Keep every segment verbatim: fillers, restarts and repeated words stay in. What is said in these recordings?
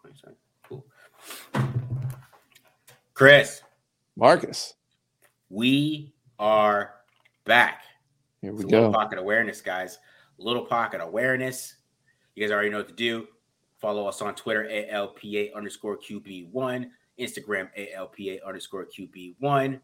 Cool. Chris. Marcus. We are back. Here we it's a go. Little Pocket Awareness, guys. Little Pocket Awareness. You guys already know what to do. Follow us on Twitter, A L P A underscore Q B one. Instagram, A L P A underscore Q B one.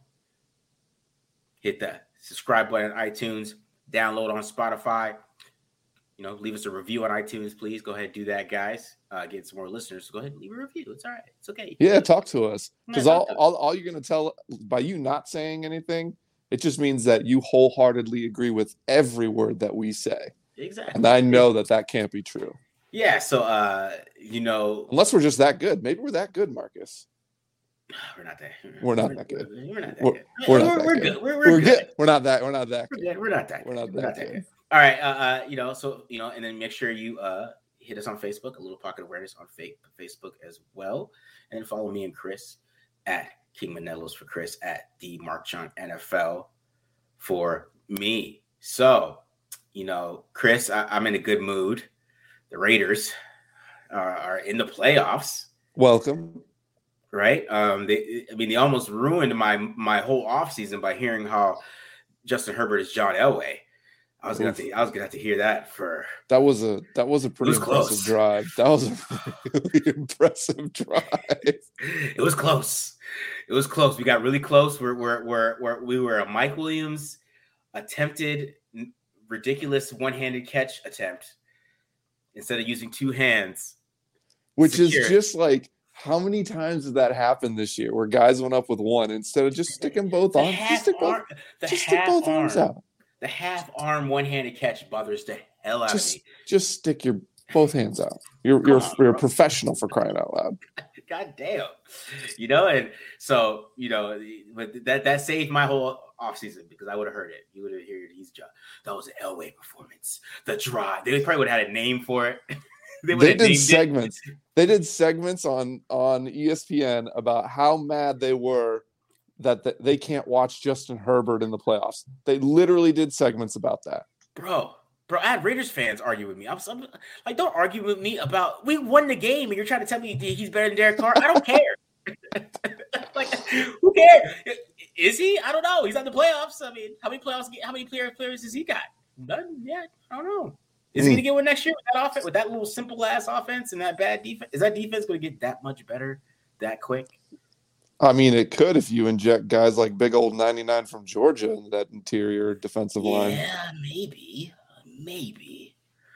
Hit the subscribe button on iTunes. Download on Spotify. You know, leave us a review on iTunes, please. Go ahead and do that, guys. Uh, get some more listeners. So go ahead and leave a review. It's all right. It's okay. Yeah, talk to us. Because Yeah, all, all, all you're going to tell, by you not saying anything, it just means that you wholeheartedly agree with every word that we say. Exactly. And I know that that can't be true. Yeah, so, uh, you know. Unless we're just that good. Maybe we're that good, Marcus. We're not that. We're not we're, that good. We're not that we're, good. We're, we're, not that we're good. good. We're, we're, we're good. good. We're not that. We're not that we're good. good. We're not that We're good. not We're that, not that good. good. All right. Uh, uh, you know, so, you know, and then make sure you uh, hit us on Facebook, A Little Pocket Awareness on Facebook as well. And follow me and Chris at King Manelos for Chris, at the Mark John N F L for me. So, you know, Chris, I, I'm in a good mood. The Raiders are, are in the playoffs. Welcome. Right. Um, they, I mean, they almost ruined my my whole offseason by hearing how Justin Herbert is John Elway. I was gonna have to, I was gonna have to hear that for that was a that was a pretty was impressive close. drive. That was a really impressive drive. It was close. It was close. We got really close. We're we're we're, we're we were a Mike Williams attempted ridiculous one-handed catch attempt instead of using two hands. Which Secure. is just like, how many times did that happen this year where guys went up with one instead of just sticking both the arms? Just stick both, arm, the just stick both arm, arms out. The half arm one-handed catch bothers the hell out just, of me. Just stick your both hands out. You're Come you're on, you're a bro. professional for crying out loud. God damn. You know, and so, you know, but that that saved my whole offseason because I would have heard it. You would have heard he's John. That was an Elway performance. The drive. They probably would have had a name for it. They, they did segments. It. They did segments on on E S P N about how mad they were that the, they can't watch Justin Herbert in the playoffs. They literally did segments about that. Bro, bro, I had Raiders fans argue with me. I'm, I'm like, don't argue with me about we won the game and you're trying to tell me he's better than Derek Carr. I don't care. Like, who cares? Is he? I don't know. He's on the playoffs. I mean, how many playoffs? How many player players has he got? None yet. I don't know. Is he going to get one next year with that offense, with that little simple ass offense and that bad defense? Is that defense going to get that much better that quick? I mean, it could if you inject guys like big old ninety-nine from Georgia into that interior defensive yeah, line. Yeah, maybe, maybe.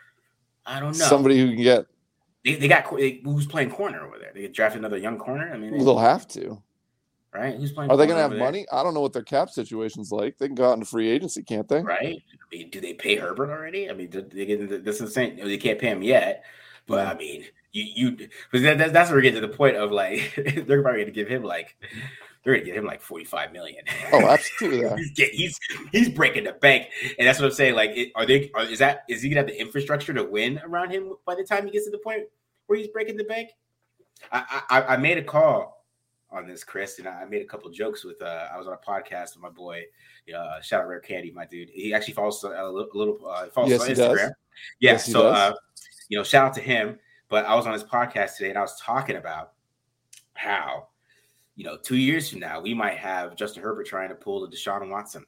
I don't know. Somebody who can get. They, they got they, who's playing corner over there? They drafted another young corner. I mean, they, they'll have to. Right? Who's playing? Are they going to have there? money? I don't know what their cap situation's like. They can go out into free agency, can't they? Right? I mean, do they pay Herbert already? I mean, do they get this is insane. They can't pay him yet, but I mean, you you because that, that, that's where we get to the point of like they're probably going to give him like they're going to give him like forty-five million. Oh, absolutely. he's, get, he's he's breaking the bank, and that's what I'm saying. Like, it, are they? Are, is that is he going to have the infrastructure to win around him by the time he gets to the point where he's breaking the bank? I I, I made a call on this, Chris, and I made a couple of jokes with. Uh, I was on a podcast with my boy. Uh, shout out Rare Candy, my dude. He actually follows a little. Uh, follows yes, on he Instagram. Does. Yeah, yes, so uh, you know, shout out to him. But I was on his podcast today, and I was talking about how, you know, two years from now we might have Justin Herbert trying to pull the Deshaun Watson.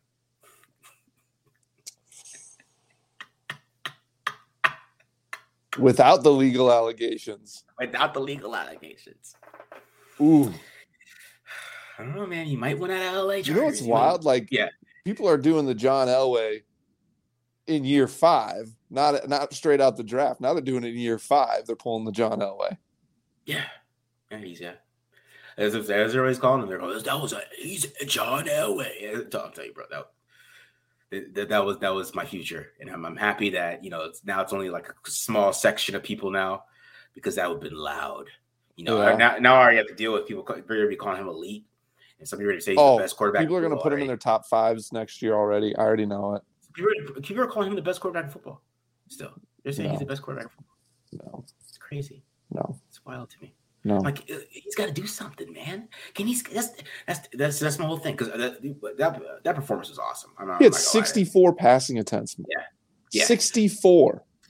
Without the legal allegations. Without the legal allegations. Ooh. I don't know, man. You might win out of L A. You know what's you wild? Might, like, yeah, people are doing the John Elway in year five, not not straight out the draft. Now they're doing it in year five. They're pulling the John Elway. Yeah, yeah, he's yeah. As if as they're always calling him, they're going, "That was a he's a John Elway." I'll tell you, bro, that, that that was that was my future, and I'm I'm happy that you know it's now it's only like a small section of people now because that would have been loud. You know, yeah. now now I already have to deal with people be calling him elite. And some people are going to say he's oh, the best quarterback. People are going to put him in their top fives next year already. I already know it. People are, people are calling him the best quarterback in football. Still, they're saying no. he's the best quarterback in football. No, it's crazy. No, it's wild to me. No, like he's got to do something, man. Can he? That's that's that's that's my whole thing because that, that that performance was awesome. I'm not, he had sixty-four passing attempts. Yeah, yeah, sixty-four.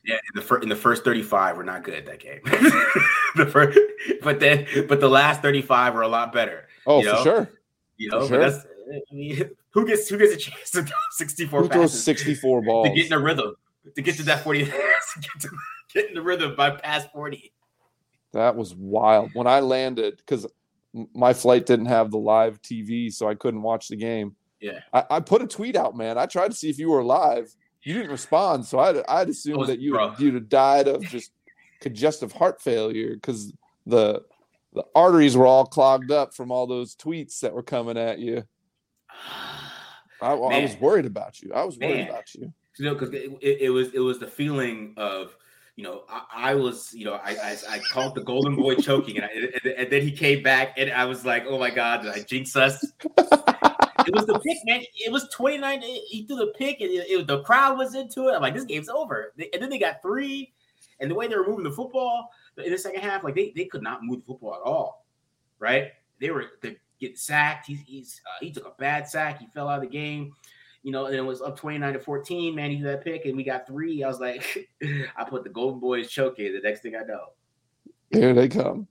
Yeah, in the first in the first thirty-five, we're not good at that game. the first, but then but the last thirty-five were a lot better. Oh, you know? for sure. You know, for but sure. that's I mean, who gets who gets a chance to throw sixty-four who passes throws sixty-four balls to get in the rhythm, to get to that forty, to get, to, get in the rhythm by past forty. That was wild. When I landed, because my flight didn't have the live T V, so I couldn't watch the game. Yeah, I, I put a tweet out, man. I tried to see if you were live. You didn't respond, so I'd, I'd assumed was, that you bro. you'd have died of just congestive heart failure because the the arteries were all clogged up from all those tweets that were coming at you. I, I was worried about you. I was worried man. about you. You know, because it, it, it was it was the feeling of, you know, I, I was, you know, I, I I called the Golden Boy choking, and, I, and, and then he came back, and I was like, oh my God, did I jinx us? It was the pick, man. It was twenty-nine. He threw the pick, and it, it, the crowd was into it. I'm like, this game's over. And then they got three, and the way they were moving the football in the second half, like they, they could not move the football at all, right? They were they get sacked. He's, he's uh, he took a bad sack. He fell out of the game, you know. And it was up twenty-nine to fourteen. Man, he did that pick, and we got three. I was like, I put the Golden Boys choking. The next thing I know, here they come.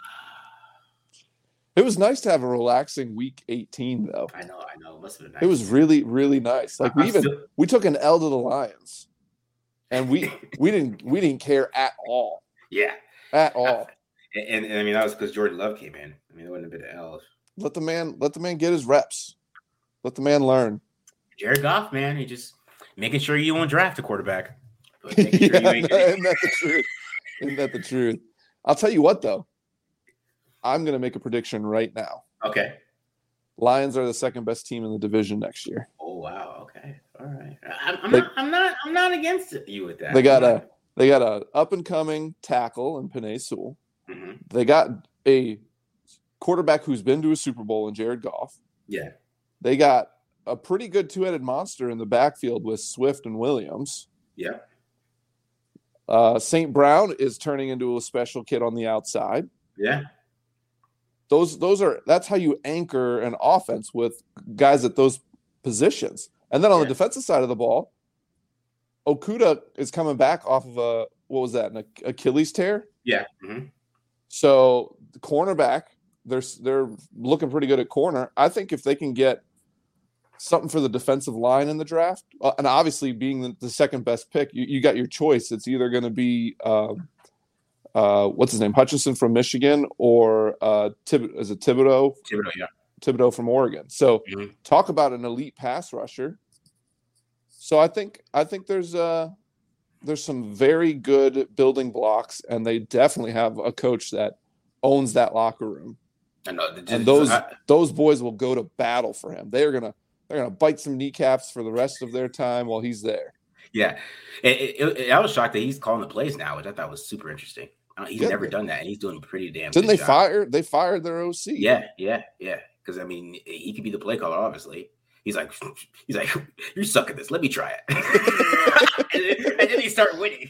It was nice to have a relaxing week eighteen, though. I know, I know. It must have been nice. It was really, really nice. Like we I'm even still... we took an L to the Lions, and we we didn't we didn't care at all. Yeah, at all. I, and, and I mean that was because Jordan Love came in. I mean it wouldn't have been an L. Let the man let the man get his reps. Let the man learn. Jared Goff, man, he just making sure you won't draft a quarterback. But making sure yeah, you ain't isn't that the truth? Isn't that the truth? I'll tell you what, though. I'm going to make a prediction right now. Okay. Lions are the second best team in the division next year. Oh wow. Okay. All right. I'm, I'm they, not. I'm not. I'm not against it, you with that. They got a. They got a up and coming tackle in Penei Sewell. Mm-hmm. They got a quarterback who's been to a Super Bowl in Jared Goff. Yeah. They got a pretty good two-headed monster in the backfield with Swift and Williams. Yeah. Uh, Saint Brown is turning into a special kid on the outside. Yeah. Those those are that's how you anchor an offense with guys at those positions. And then on yeah. the defensive side of the ball, Okudah is coming back off of a what was that, an Achilles tear? Yeah. Mm-hmm. So the cornerback, they're they're looking pretty good at corner. I think if they can get something for the defensive line in the draft, uh, and obviously being the, the second best pick, you, you got your choice. It's either going to be uh, uh, what's his name, Hutchinson from Michigan, or uh, Thib- is it Thibodeau? Thibodeau, yeah, Thibodeau from Oregon. So mm-hmm. talk about an elite pass rusher. So I think I think there's uh there's some very good building blocks, and they definitely have a coach that owns that locker room. I know, just, and those I, those boys will go to battle for him. They are gonna they're gonna bite some kneecaps for the rest of their time while he's there. Yeah, it, it, it, I was shocked that he's calling the plays now, which I thought was super interesting. Uh, he's yeah, never done that, and he's doing pretty damn. Didn't good they job. fire? They fired their O C. Yeah, yeah, yeah. Because I mean, he could be the play caller. Obviously, he's like, he's like, you suck at this. Let me try it, and then he start winning.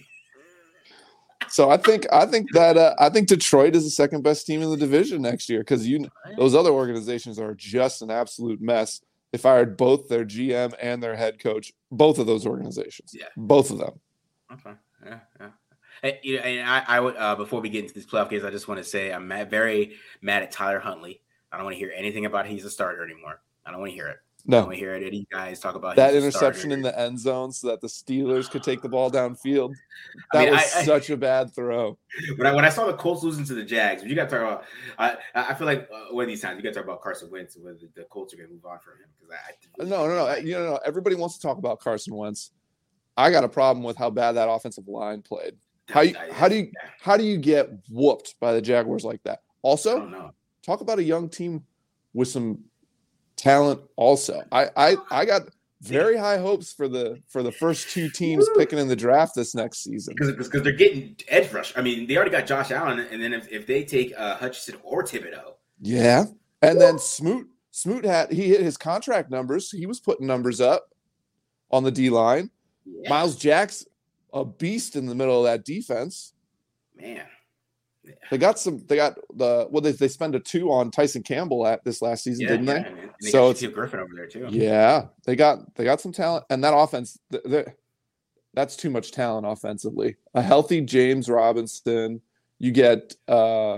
So I think I think that uh, I think Detroit is the second best team in the division next year because you those other organizations are just an absolute mess. They fired both their G M and their head coach, both of those organizations. Yeah, both of them. Okay. Yeah, yeah. And, you know, and I, I would uh, before we get into these playoff games, I just want to say I'm mad, very mad at Tyler Huntley. I don't want to hear anything about he's a starter anymore. I don't want to hear it. No. I don't want to hear it. Any guys talk about that interception in the end zone so that the Steelers could take the ball downfield. That I mean, was I, such I, a bad throw. When I when I saw the Colts losing to the Jags, you got to talk about. I I feel like uh, one of these times you got to talk about Carson Wentz and whether the Colts are going to move on from him because I, I no no no you know no, everybody wants to talk about Carson Wentz. I got a problem with how bad that offensive line played. How you, how do you how do you get whooped by the Jaguars like that? Also, talk about a young team with some talent. Also, I I, I got very high hopes for the for the first two teams picking in the draft this next season because because they're getting edge rush. I mean, they already got Josh Allen, and then if, if they take uh, Hutchinson or Thibodeau, yeah, and then Smoot Smoot had he hit his contract numbers. He was putting numbers up on the D line. Yeah. Miles Jack's a beast in the middle of that defense. Man, yeah. They got some. They got the well. They they spent a two on Tyson Campbell at this last season, yeah, didn't yeah, they? And they so got Steve Griffin over there too. Yeah, they got they got some talent, and that offense. That's too much talent offensively. A healthy James Robinson. You get uh,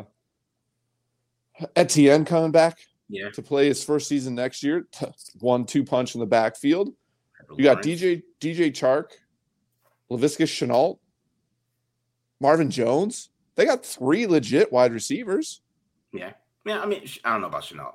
Etienne coming back yeah. to play his first season next year. One two punch in the backfield. You got D J D J Chark, Laviska Shenault, Marvin Jones. They got three legit wide receivers. Yeah. Yeah, I mean, I don't know about Shenault.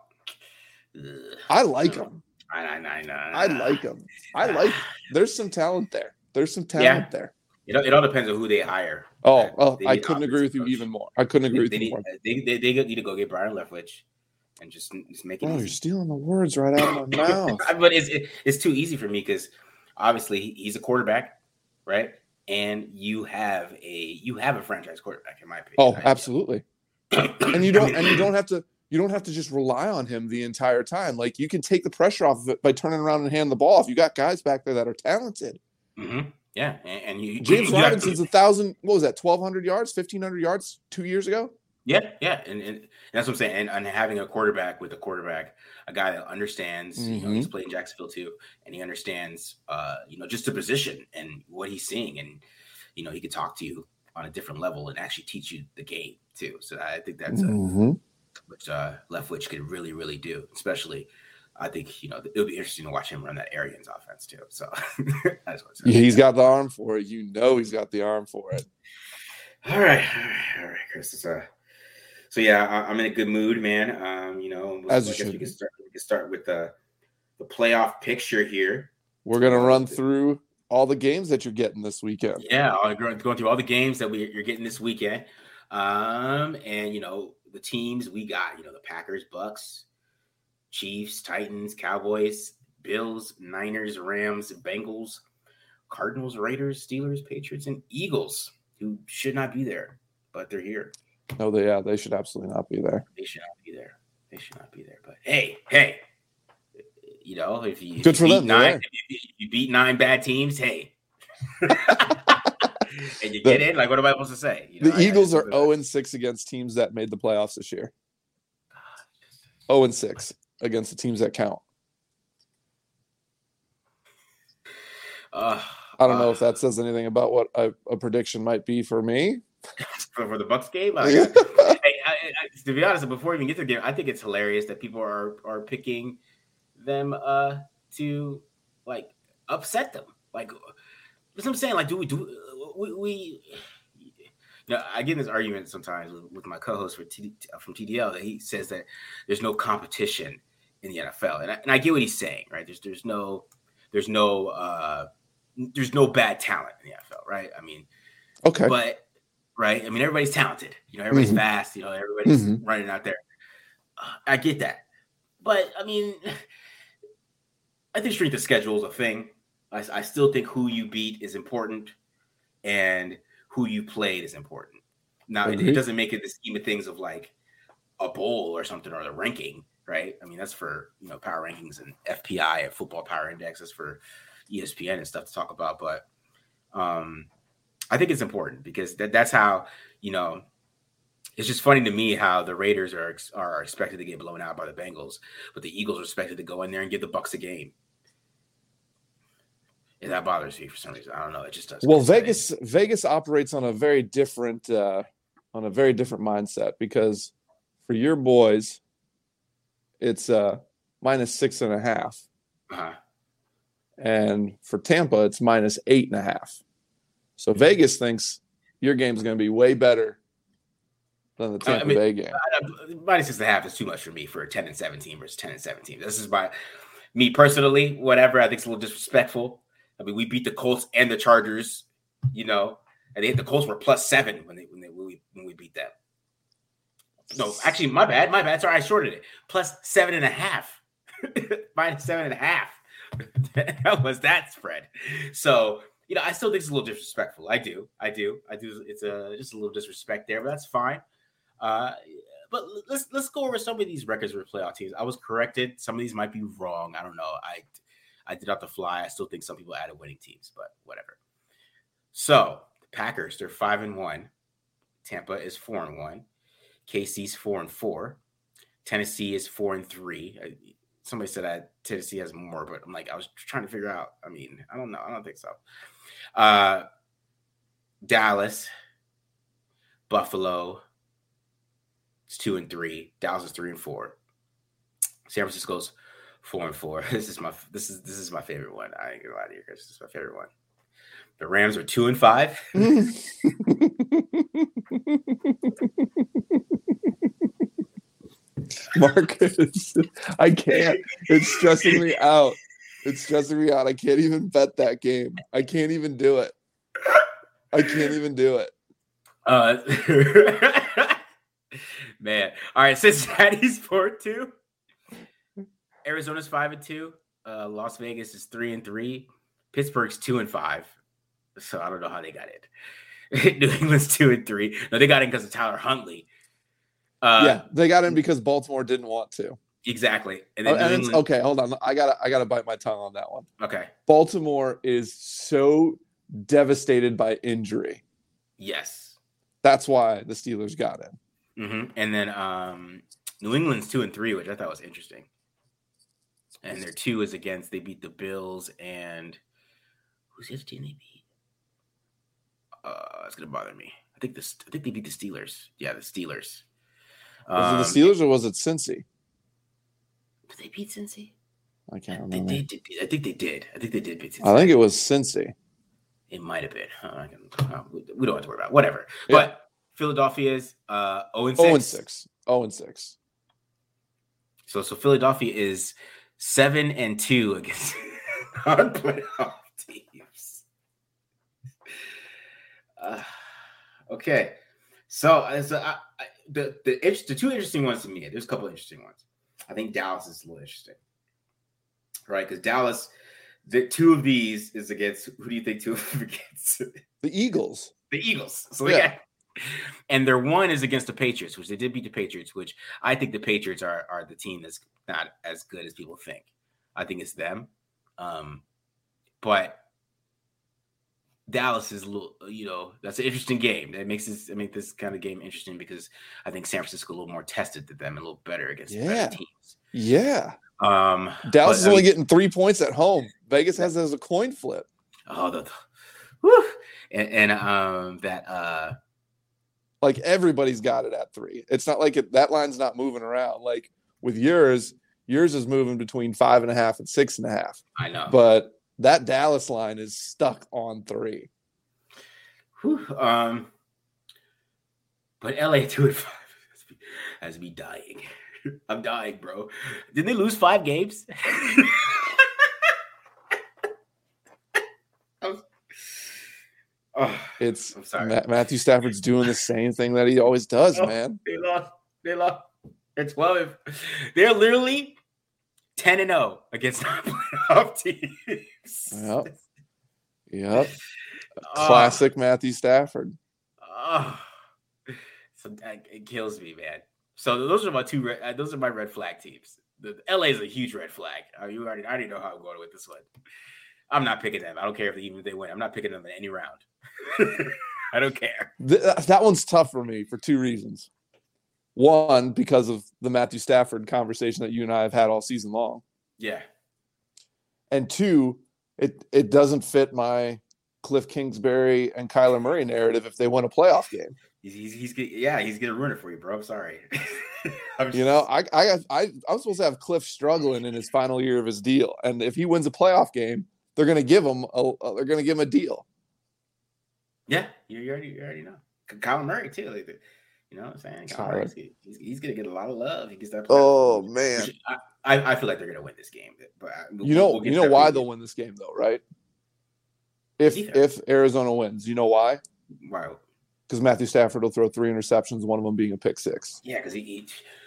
I like him. I, I, I, I, I like him. I like him. There's some talent there. There's some talent yeah. there. It, it all depends on who they hire. Oh, well, I couldn't agree with you coach. even more. I couldn't agree they, with you need, more. They, they, they need to go get Brian Leftwich and just, just make it Oh, easy. You're stealing the words right out of my mouth. But it's, it, it's too easy for me because obviously he's a quarterback, right? And you have a you have a franchise quarterback, in my opinion. Oh, absolutely. and you don't and you don't have to you don't have to just rely on him the entire time. Like you can take the pressure off of it by turning around and handing the ball. If you got guys back there that are talented. Mm-hmm. Yeah, and, and you James you Robinson's a thousand. What was that? Twelve hundred yards, fifteen hundred yards, two years ago. Yeah, yeah, and, and that's what I'm saying. And, and having a quarterback with a quarterback, a guy that understands, mm-hmm. you know, he's played in Jacksonville too, and he understands, uh, you know, just the position and what he's seeing, and you know, he could talk to you on a different level and actually teach you the game too. So I think that's mm-hmm. a, which uh, Leftwich could really, really do. Especially, I think you know it would be interesting to watch him run that Arians offense too. So that's what yeah, he's got the arm for it. You know, he's got the arm for it. All right, all right, all right, Chris. It's, uh, so yeah, I, I'm in a good mood, man. Um, you know, as I you guess should. we can start. We can start with the the playoff picture here. We're gonna run through all the games that you're getting this weekend. Yeah, I'm going through all the games that we you're getting this weekend. Um, and you know the teams we got. You know the Packers, Bucks, Chiefs, Titans, Cowboys, Bills, Niners, Rams, Bengals, Cardinals, Raiders, Steelers, Patriots, and Eagles, who should not be there, but they're here. No, they yeah, they should absolutely not be there. They should not be there. They should not be there. But hey, hey, you know, if you, Good if you for beat them, nine, yeah. if you, if you beat nine bad teams, hey, and you get the, in, like, what am I supposed to say? You know, the I, Eagles I are zero and six against teams that made the playoffs this year. zero and six against the teams that count. Uh, I don't uh, know if that says anything about what a, a prediction might be for me. For, for the Bucks game, I, hey, I, I, to be honest, before we even get to the game, I think it's hilarious that people are are picking them uh, to like upset them. Like, that's what I'm saying. Like, do we do we? we you know, I get in this argument sometimes with, with my co-host for T, from T D L that he says that there's no competition in the N F L, and I, and I get what he's saying. Right? There's there's no there's no uh, there's no bad talent in the N F L. Right? I mean, okay, but. Right. I mean, everybody's talented. You know, everybody's mm-hmm. fast. You know, everybody's mm-hmm. running out there. Uh, I get that. But, I mean, I think strength of schedule is a thing. I, I still think who you beat is important and who you played is important. Now, mm-hmm. it, it doesn't make it the scheme of things of like a bowl or something or the ranking, right? I mean, that's for, you know, power rankings and F P I and football power index. That's for E S P N and stuff to talk about. But, um, I think it's important because that, that's how, you know, it's just funny to me how the Raiders are are expected to get blown out by the Bengals, but the Eagles are expected to go in there and give the Bucks a game. And that bothers me for some reason. I don't know. It just does. Well, Vegas Vegas operates on a very different uh, on a very different mindset because for your boys, it's uh, minus six and a half, uh-huh. and for Tampa, it's minus eight and a half. So Vegas thinks your game is going to be way better than the Tampa I mean, Bay game. Minus six and a half is too much for me for a ten and seventeen versus ten and seventeen. This is my me personally. Whatever I think it's a little disrespectful. I mean, we beat the Colts and the Chargers, you know, and they, the Colts were plus seven when they when they when we when we beat them. No, actually, my bad, my bad. Sorry, I shorted it. Plus seven and a half, minus seven and a half. That was that spread. So. You know, I still think it's a little disrespectful. I do. I do. I do. It's a, just a little disrespect there, but that's fine. Uh, but let's let's go over some of these records for playoff teams. I was corrected. Some of these might be wrong. I don't know. I I did out the fly. I still think some people added winning teams, but whatever. So the Packers, they're five and one. Tampa is four and one. K C's four and four. Tennessee is four and three. somebody said that Tennessee has more, but I'm like, I was trying to figure out. I mean, I don't know. I don't think so. Uh, Dallas, Buffalo. It's two and three. Dallas is three and four. San Francisco's four and four. This is my this is this is my favorite one. I ain't gonna lie to you, Chris. This is my favorite one. The Rams are two and five. Marcus, I can't. It's stressing me out. It's stressing me out. I can't even bet that game. I can't even do it. I can't even do it. Uh, man. All right, Cincinnati's four and two. Arizona's five and two. Uh, Las Vegas is three and three. Pittsburgh's two and five. So I don't know how they got it. New England's two and three. No, they got in because of Tyler Huntley. Uh, yeah, they got in because Baltimore didn't want to. Exactly. And, then oh, and England... okay, hold on. I gotta I gotta bite my tongue on that one. Okay. Baltimore is so devastated by injury. Yes. That's why the Steelers got in. Mm-hmm. And then um, New England's two and three, which I thought was interesting. And their two is against, they beat the Bills and who's the other team they beat? Uh, it's gonna bother me. I think this. I think they beat the Steelers. Yeah, the Steelers. Was um, it the Steelers or was it Cincy? Did they beat Cincy? I can't I remember. They, they did. I think they did. I think they did beat Cincy. I think it was Cincy. It might have been. Uh, uh, we don't have to worry about it. Whatever. Yeah. But Philadelphia is uh, zero and six. zero and six. zero and six. So so Philadelphia is seven and two against non-playoff teams. Uh, okay, so, so I, I, the the the two interesting ones to me. There's a couple of interesting ones. I think Dallas is a little interesting, right? Because Dallas, the two of these is against who do you think two of them against? The Eagles. The Eagles. So yeah. Got, and their one is against the Patriots, which they did beat the Patriots. Which I think the Patriots are are the team that's not as good as people think. I think it's them, um, but. Dallas is a little, you know, that's an interesting game. That makes this, I make this kind of game interesting because I think San Francisco a little more tested than them and a little better against yeah. better teams. Yeah. Um, Dallas but, is I only mean, getting three points at home. Vegas has it as a coin flip. Oh, the, the whew. and, and um, that, uh, like everybody's got it at three. It's not like it, that line's not moving around. Like with yours, yours is moving between five and a half and six and a half. I know, but that Dallas line is stuck on three. Whew, um, but L A two and five has me dying. I'm dying, bro. Didn't they lose five games? oh, it's I'm sorry. Ma- Matthew Stafford's doing the same thing that he always does, oh, man. They lost. They lost. It's twelve. They're literally ten and zero against non-playoff teams. Yep. Yep. Classic uh, Matthew Stafford. Uh, so it kills me, man. So those are my two. Red, those are my red flag teams. The, the L A is a huge red flag. Uh, you already, I already know how I'm going with this one. I'm not picking them. I don't care if they, even if they win. I'm not picking them in any round. I don't care. Th- that one's tough for me for two reasons. One, because of the Matthew Stafford conversation that you and I have had all season long. Yeah. And two, it it doesn't fit my Cliff Kingsbury and Kyler Murray narrative if they win a playoff game. He's, he's, he's yeah, he's gonna ruin it for you, bro. I'm sorry. I'm just... You know, I I I I was supposed to have Cliff struggling in his final year of his deal, and if he wins a playoff game, they're gonna give him a they're gonna give him a deal. Yeah, you already you already know. Kyler Murray too. Like, you know what I'm saying? Kyler he's, he's gonna get a lot of love. He gets that. Oh man, I, I feel like they're gonna win this game. But we'll, you know we'll you know why they'll win this game though, right? If if Arizona wins, you know why? Why? Because Matthew Stafford will throw three interceptions, one of them being a pick six. Yeah, because he,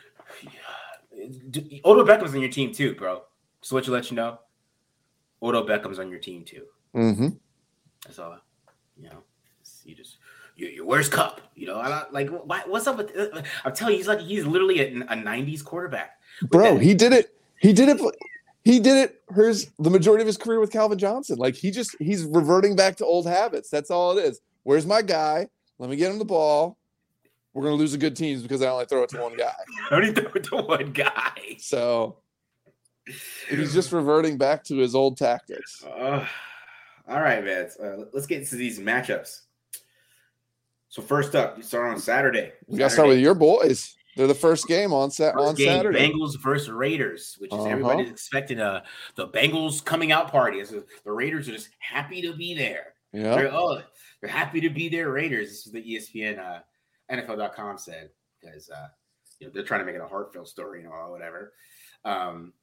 he Odell Beckham's on your team too, bro. So what you let you know, Odell Beckham's on your team too. Mm-hmm. That's all. You know, you just your your worst cup. You know, I don't, like why, what's up with? Uh, I'm telling you, he's like he's literally a, a nineties quarterback. Bro, that. he did it. He did it. He did it. His the majority of his career with Calvin Johnson. Like he just he's reverting back to old habits. That's all it is. Where's my guy? Let me get him the ball. We're gonna lose the good teams because I only throw it to one guy. I only throw it to one guy. So He's just reverting back to his old tactics. Uh, all right, man. Uh, let's get into these matchups. So first up, you start on Saturday. We got to start with your boys. They're the first game on sa- first on game, Saturday. Bengals versus Raiders, which is uh-huh. everybody's expecting a the Bengals coming out party. So the Raiders are just happy to be there. Yeah. They're, oh, they're happy to be there. Raiders. This is the E S P N, uh, N F L dot com said because uh, you know they're trying to make it a heartfelt story, you know, or whatever. Um,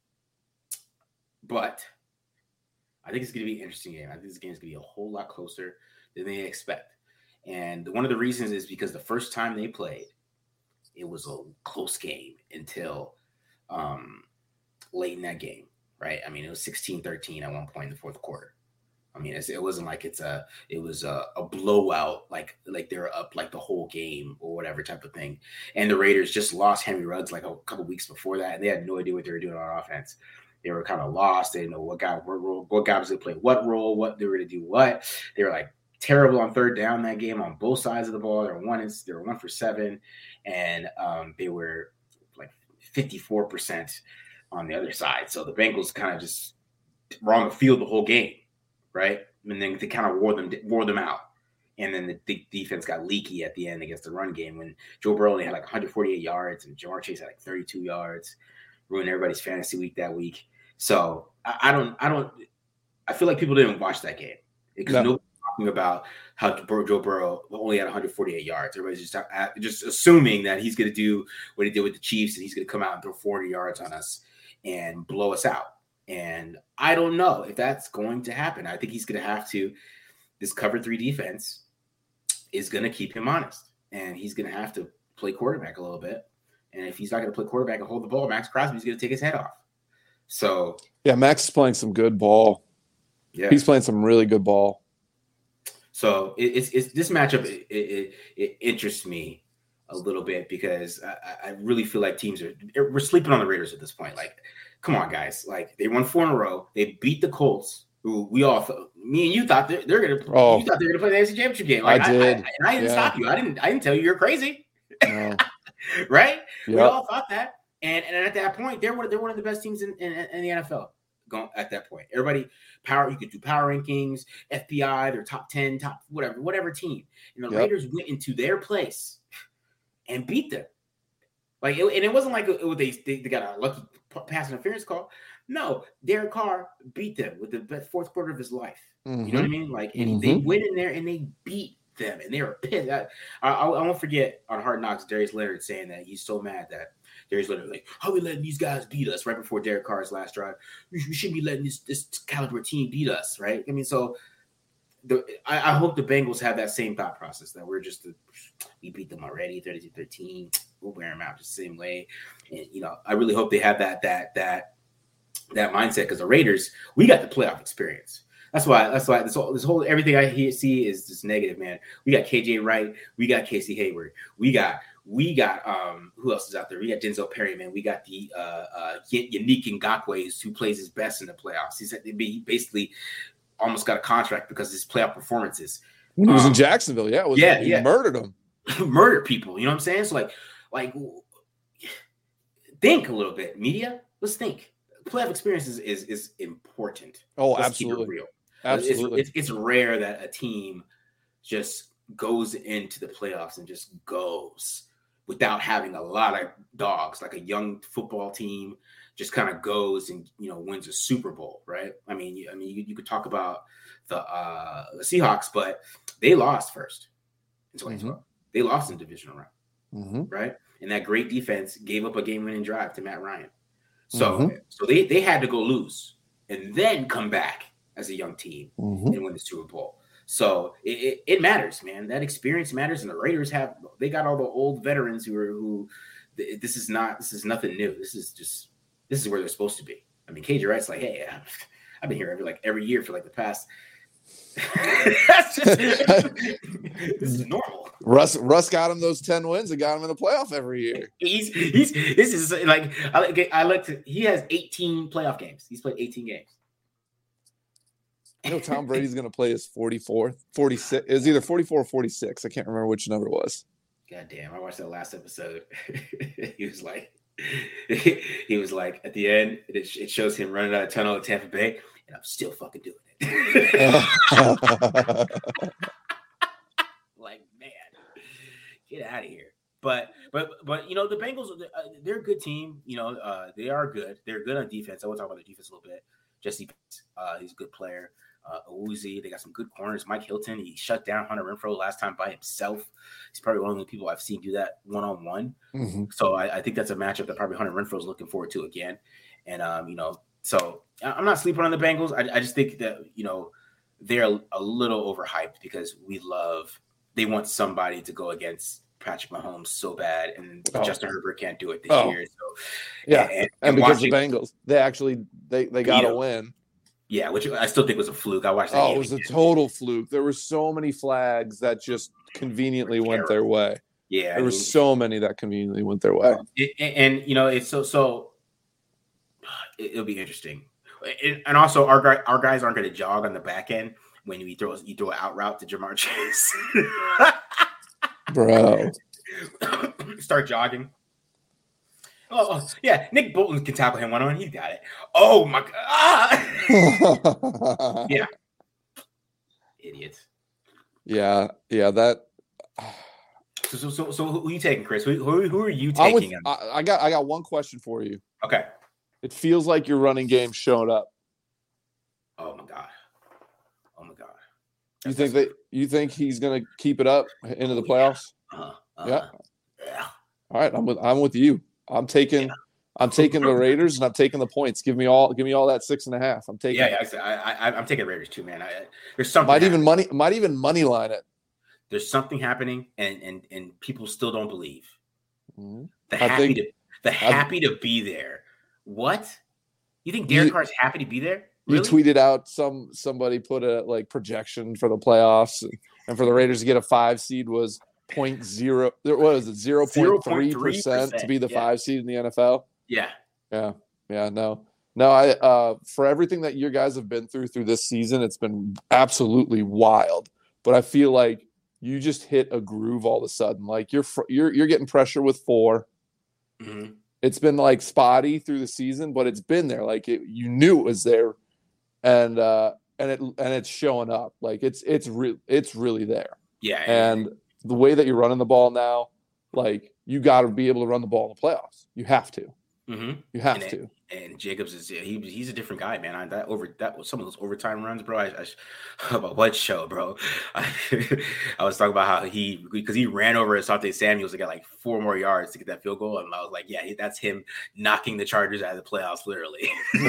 but I think it's going to be an interesting game. I think this game is going to be a whole lot closer than they expect. And one of the reasons is because the first time they played, it was a close game until um, late in that game, right? I mean, it was sixteen thirteen at one point in the fourth quarter. I mean, it's, it wasn't like it's a, it was a, a blowout, like like they were up like the whole game or whatever type of thing. And the Raiders just lost Henry Ruggs like a couple weeks before that, and they had no idea what they were doing on offense. They were kind of lost. They didn't know what guy, what role, what guy was going to play what role, what they were going to do what. They were like terrible on third down that game on both sides of the ball. They were one, they were one for seven, and um, they were like fifty-four percent on the other side. So the Bengals kind of just were on the field the whole game, right? And then they kind of wore them wore them out. And then the, the defense got leaky at the end against the run game when Joe Burrow only had like one hundred forty-eight yards and Ja'Marr Chase had like thirty-two yards, ruined everybody's fantasy week that week. So I, I don't, I don't, I feel like people didn't watch that game because no. nobody's talking about how Joe Burrow only had one hundred forty-eight yards. Everybody's just just assuming that he's going to do what he did with the Chiefs and he's going to come out and throw forty yards on us and blow us out. And I don't know if that's going to happen. I think he's going to have to. This cover three defense is going to keep him honest, and he's going to have to play quarterback a little bit. And if he's not going to play quarterback and hold the ball, Max Crosby's going to take his head off. So yeah, Max is playing some good ball. Yeah, he's playing some really good ball. So it, it's it's this matchup. It, it, it interests me a little bit because I, I really feel like teams are we're sleeping on the Raiders at this point. Like, come on, guys! Like they won four in a row. They beat the Colts, who we all, me and you thought they're, they're going to. Oh, you thought they were going to play the A F C Championship game. Like, I did, I, I, and I didn't yeah. stop you. I didn't. I didn't tell you you're crazy. No. Right? Yep. We all thought that. And and at that point, they're one, they're one of the best teams in, in, in the N F L going at that point. Everybody, power, you could do power rankings, F B I, their top ten, top whatever, whatever team. And the Yep. Raiders went into their place and beat them. Like, it, and it wasn't like it, it, they, they they got a lucky pass interference call. No, Derek Carr beat them with the best fourth quarter of his life. Mm-hmm. You know what I mean? Like, and Mm-hmm. they went in there and they beat them, and they were pissed. I, I, I won't forget on Hard Knocks, Darius Leonard saying that he's so mad that Darius Leonard like, how are we letting these guys beat us right before Derek Carr's last drive? We, we shouldn't be letting this this caliber team beat us, right? I mean, so the I, I hope the Bengals have that same thought process that we're just the, we beat them already, thirty-two thirteen. We'll wear them out just the same way, and you know, I really hope they have that that that that mindset because the Raiders, we got the playoff experience. That's why. That's why this whole, this whole everything I hear, see is just negative, man. We got K J Wright, we got Casey Hayward, we got we got um who else is out there? We got Denzel Perry, man. We got the uh, uh Yannick Ngakoue, who plays his best in the playoffs. He's he basically almost got a contract because of his playoff performances. When he was um, in Jacksonville, yeah, it was, yeah, he yeah, murdered him, murdered people. You know what I'm saying? So like, like think a little bit, media. Let's think. Playoff experience is is, is important. Oh, Let's absolutely. Keep it real. Absolutely. It's, it's, it's rare that a team just goes into the playoffs and just goes without having a lot of dogs, like a young football team just kind of goes and, you know, wins a Super Bowl, right? I mean, you, I mean, you, you could talk about the, uh, the Seahawks, but they lost first in twenty twelve. Mm-hmm. They lost in divisional round, mm-hmm. right? And that great defense gave up a game-winning drive to Matt Ryan. So, mm-hmm. so they, they had to go lose and then come back as a young team mm-hmm. and win the Super Bowl. So it, it, it matters, man. That experience matters. And the Raiders have, they got all the old veterans who are, who this is not, this is nothing new. This is just, this is where they're supposed to be. I mean, K J Wright's like, hey, I've been here every, like every year for like the past. That's just, this is normal. Russ, Russ got him those ten wins and got him in the playoff every year. He's, he's, this is like, I like, I like to, he has eighteen playoff games. He's played eighteen games. I know Tom Brady's going to play his forty-fourth, forty-six. It was either forty-four or forty-six. I can't remember which number it was. God damn. I watched that last episode. He was like, he was like, at the end, it, it shows him running out of tunnel at Tampa Bay, and I'm still fucking doing it. Like, man, get out of here. But but but you know, the Bengals, they're a good team. You know, uh, they are good. They're good on defense. I want to talk about the defense a little bit. Jesse, uh, he's a good player. Uh, Uzi, they got some good corners. Mike Hilton, he shut down Hunter Renfrow last time by himself. He's probably one of the people I've seen do that one on one. So I, I think that's a matchup that probably Hunter Renfrow is looking forward to again. And um, you know, so I'm not sleeping on the Bengals. I, I just think that you know they're a, a little overhyped because we love. They want somebody to go against Patrick Mahomes so bad, and oh. Justin Herbert can't do it this oh. year. So yeah, and, and, and because the Bengals, they actually they they got to win. Yeah, which I still think was a fluke. I watched that. Oh, game it was again. a total fluke. There were so many flags that just conveniently went their way. Yeah, there I were mean, so many that conveniently went their way. It, and, and you know, it's so so. It, it'll be interesting, it, and also our guy, our guys aren't going to jog on the back end when you throw you throw an out route to Jamar Chase, bro. Start jogging. Oh, oh, yeah, Nick Bolton can tackle him one on. He's got it. Oh my god! Ah! Yeah, idiots. Yeah, yeah. That. So, so, so, so who are you taking, Chris? Who, who, who are you taking? With, I, I got, I got one question for you. Okay. It feels like your running game showed up. Oh my god! Oh my god! You think that? You think he's going to keep it up into the playoffs? Yeah. Uh-huh. Uh-huh. Yeah. Yeah. All right, I'm with, I'm with you. I'm taking, yeah. I'm taking the Raiders and I'm taking the points. Give me all, give me all that six and a half. I'm taking. Yeah, yeah I, I, I'm taking Raiders too, man. I, there's something. Might happening. even money, might even money line it. There's something happening, and and and people still don't believe. Mm-hmm. The happy think, to, the happy I, to be there. What? You think Derek Carr's happy to be there? Really? You tweeted out some somebody put a like projection for the playoffs, and, and for the Raiders to get a five seed was. Point zero, what was it? Zero point three percent to be the yeah. five seed in the N F L. Yeah, yeah, yeah. No, no. I uh, for everything that you guys have been through through this season, it's been absolutely wild. But I feel like you just hit a groove all of a sudden. Like you're you're you're getting pressure with four. Mm-hmm. It's been like spotty through the season, but it's been there. Like it, you knew it was there, and uh, and it and it's showing up. Like it's it's real. It's really there. Yeah, and. The way that you're running the ball now, like you got to be able to run the ball in the playoffs. You have to. Mm-hmm. You have and, to. And Jacobs is he, he's a different guy, man. I, that over that was some of those overtime runs, bro. I, I about what show, bro? I, I was talking about how he because he ran over Asante Samuels to get like four more yards to get that field goal, and I was like, yeah, that's him knocking the Chargers out of the playoffs, literally.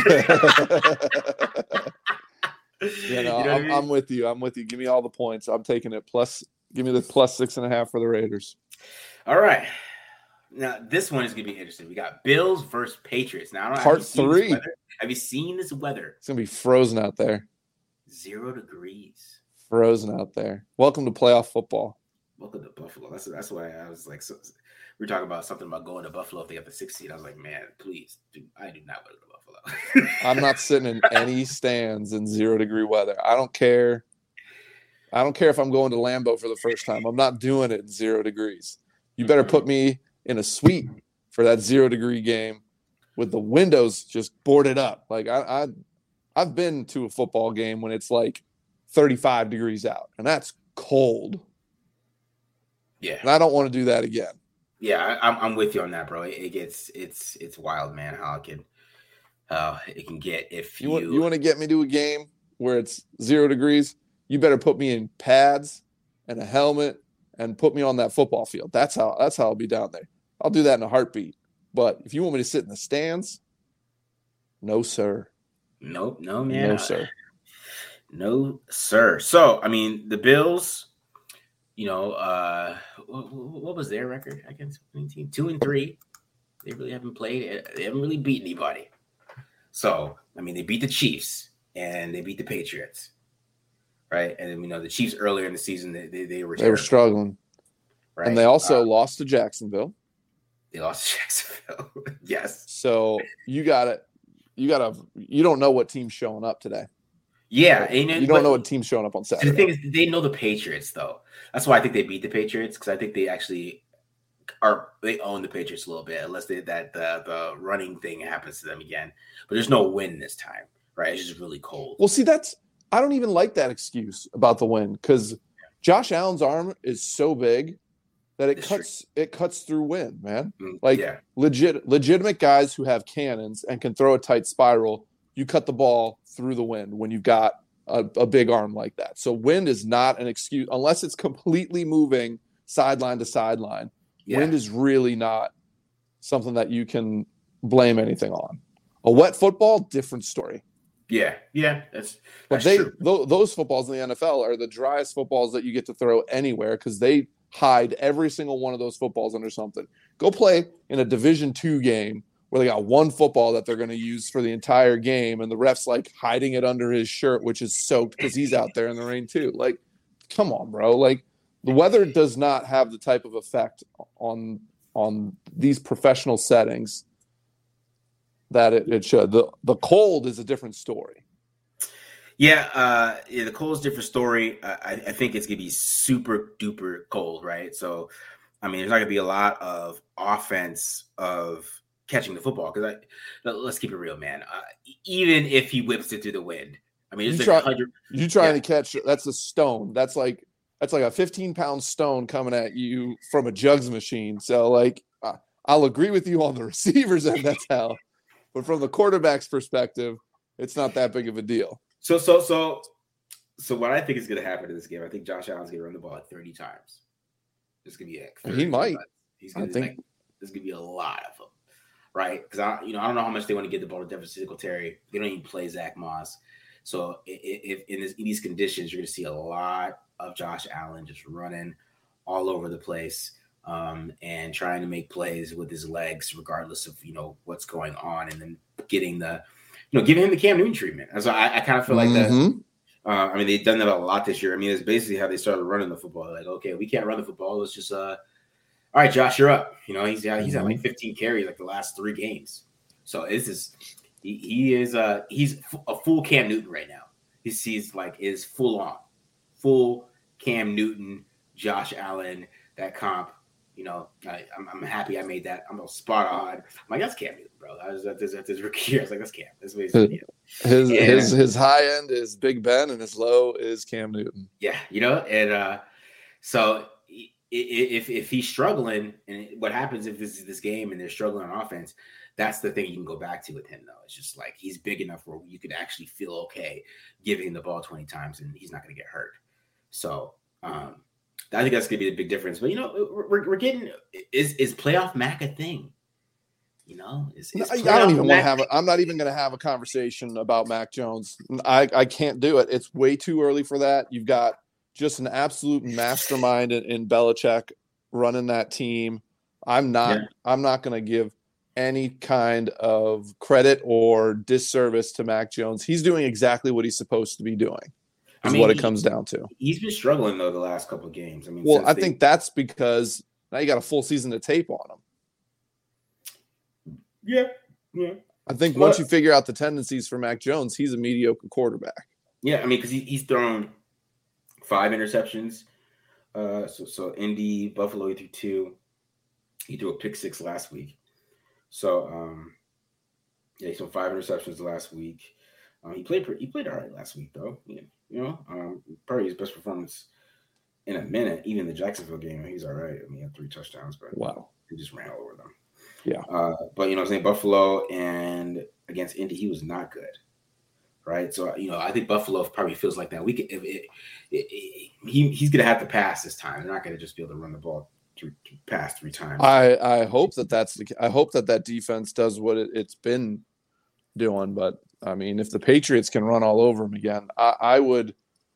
Yeah, no, you know I'm, I mean? I'm with you. I'm with you. Give me all the points. I'm taking it. Plus, give me the plus six and a half for the Raiders. All right. Now, this one is going to be interesting. We got Bills versus Patriots. Now, I don't know, Part have three. Have you seen this weather? It's going to be frozen out there. Zero degrees. Frozen out there. Welcome to playoff football. Welcome to Buffalo. That's that's why I was like, so, we were talking about something about going to Buffalo if they got the sixth seed. I was like, man, please, dude, I do not want to go to Buffalo. I'm not sitting in any stands in zero degree weather. I don't care. I don't care if I'm going to Lambeau for the first time. I'm not doing it in zero degrees. You better put me in a suite for that zero degree game with the windows just boarded up. Like I, I I've been to a football game when it's like thirty-five degrees out, and that's cold. Yeah, and I don't want to do that again. Yeah, I, I'm I'm with you on that, bro. It, it gets it's it's wild, man. How it can uh it can get if you you want, you want to get me to a game where it's zero degrees. You better put me in pads and a helmet and put me on that football field. That's how that's how I'll be down there. I'll do that in a heartbeat. But if you want me to sit in the stands, no, sir. Nope, no, man. No, sir. No, sir. So, I mean, the Bills, you know, uh, what, what was their record against nineteen? Two and three. They really haven't played. They haven't really beat anybody. So, I mean, they beat the Chiefs and they beat the Patriots. Right, and you know the Chiefs earlier in the season they they, they were they were struggling, right? And they also uh, lost to Jacksonville. They lost to Jacksonville, yes. So you got it. You got to. You don't know what team's showing up today. Yeah, so and, you don't know what team's showing up on Saturday. The thing is, they know the Patriots though. That's why I think they beat the Patriots because I think they actually are they own the Patriots a little bit, unless they, that the the running thing happens to them again. But there's no wind this time, right? It's just really cold. Well, see, that's I don't even like that excuse about the wind because Josh Allen's arm is so big that it it's cuts true. it cuts through wind, man. Like yeah. legit legitimate guys who have cannons and can throw a tight spiral, you cut the ball through the wind when you've got a, a big arm like that. So wind is not an excuse unless it's completely moving sideline to sideline. Yeah. Wind is really not something that you can blame anything on. A wet football, different story. Yeah, yeah, that's, that's but they true. Th- those footballs in the N F L are the driest footballs that you get to throw anywhere because they hide every single one of those footballs under something. Go play in a Division two game where they got one football that they're going to use for the entire game, and the ref's like hiding it under his shirt, which is soaked because he's out there in the rain too. Like, come on, bro. Like, the weather does not have the type of effect on on these professional settings that it, it should. The the cold is a different story. Yeah, uh, yeah, the cold is a different story. I, I think it's gonna be super duper cold, right? So, I mean, there's not gonna be a lot of offense of catching the football because I let's keep it real, man. Uh, even if he whips it through the wind, I mean, it's you, like try, you trying yeah. to catch that's a stone. That's like that's like a fifteen pound stone coming at you from a jugs machine. So, like, uh, I'll agree with you on the receivers end. That's how. But from the quarterback's perspective, it's not that big of a deal. So, so, so, so what I think is going to happen in this game, I think Josh Allen's going to run the ball like thirty times. It's going to be like he might. He's going to think like, there's going to be a lot of them, right? Because I, you know, I don't know how much they want to get the ball to Devin Singletary. They don't even play Zach Moss. So, if, if in, this, in these conditions, you're going to see a lot of Josh Allen just running all over the place. Um, and trying to make plays with his legs, regardless of, you know, what's going on, and then getting the, you know, giving him the Cam Newton treatment. So I, I kind of feel like mm-hmm. that. Uh, I mean, they've done that a lot this year. I mean, it's basically how they started running the football. Like, okay, we can't run the football. Let's just, uh, all right, Josh, you're up. You know, he's he's mm-hmm. at like fifteen carries like the last three games. So this is he, he is uh he's a full Cam Newton right now. He sees like is full on, full Cam Newton, Josh Allen, that comp. You know, I, I'm, I'm happy I made that. I'm spot on. I'm like, that's Cam Newton, bro. I was at this, at this rookie year. I was like, that's Cam. That's what he's doing. His and, his his high end is Big Ben, and his low is Cam Newton. Yeah, you know, and uh, so if if he's struggling, and what happens if this is this game and they're struggling on offense, that's the thing you can go back to with him, though. It's just like he's big enough where you could actually feel okay giving him the ball twenty times, and he's not going to get hurt. So. um I think that's going to be the big difference. But, you know, we're, we're getting – is is playoff Mac a thing? You know? Is, is I don't even want to have – I'm not even going to have a conversation about Mac Jones. I, I can't do it. It's way too early for that. You've got just an absolute mastermind in, in Belichick running that team. I'm not yeah. I'm not going to give any kind of credit or disservice to Mac Jones. He's doing exactly what he's supposed to be doing. Is I mean, what it he, comes down to. He's been struggling though the last couple of games. I mean, well, I they, think that's because now you got a full season of tape on him. Yeah, yeah. I think well, once you figure out the tendencies for Mac Jones, he's a mediocre quarterback. Yeah, I mean, because he, he's thrown five interceptions. Uh, so so Indy, Buffalo, he threw two. He threw a pick six last week. So um, yeah, he threw five interceptions last week. Um, he played he played all right last week though. Yeah. You know, um, probably his best performance in a minute. Even the Jacksonville game, he's all right. I mean, he had three touchdowns, but wow, he just ran all over them. Yeah. Uh, but you know, I'm saying Buffalo and against Indy, he was not good, right? So you know, I think Buffalo probably feels like that. We could, if it, it, it, he he's gonna have to pass this time. They're not gonna just be able to run the ball three, pass three times. I I hope that that's the. I hope that that defense does what it, it's been doing, but. I mean, if the Patriots can run all over them again, I, I would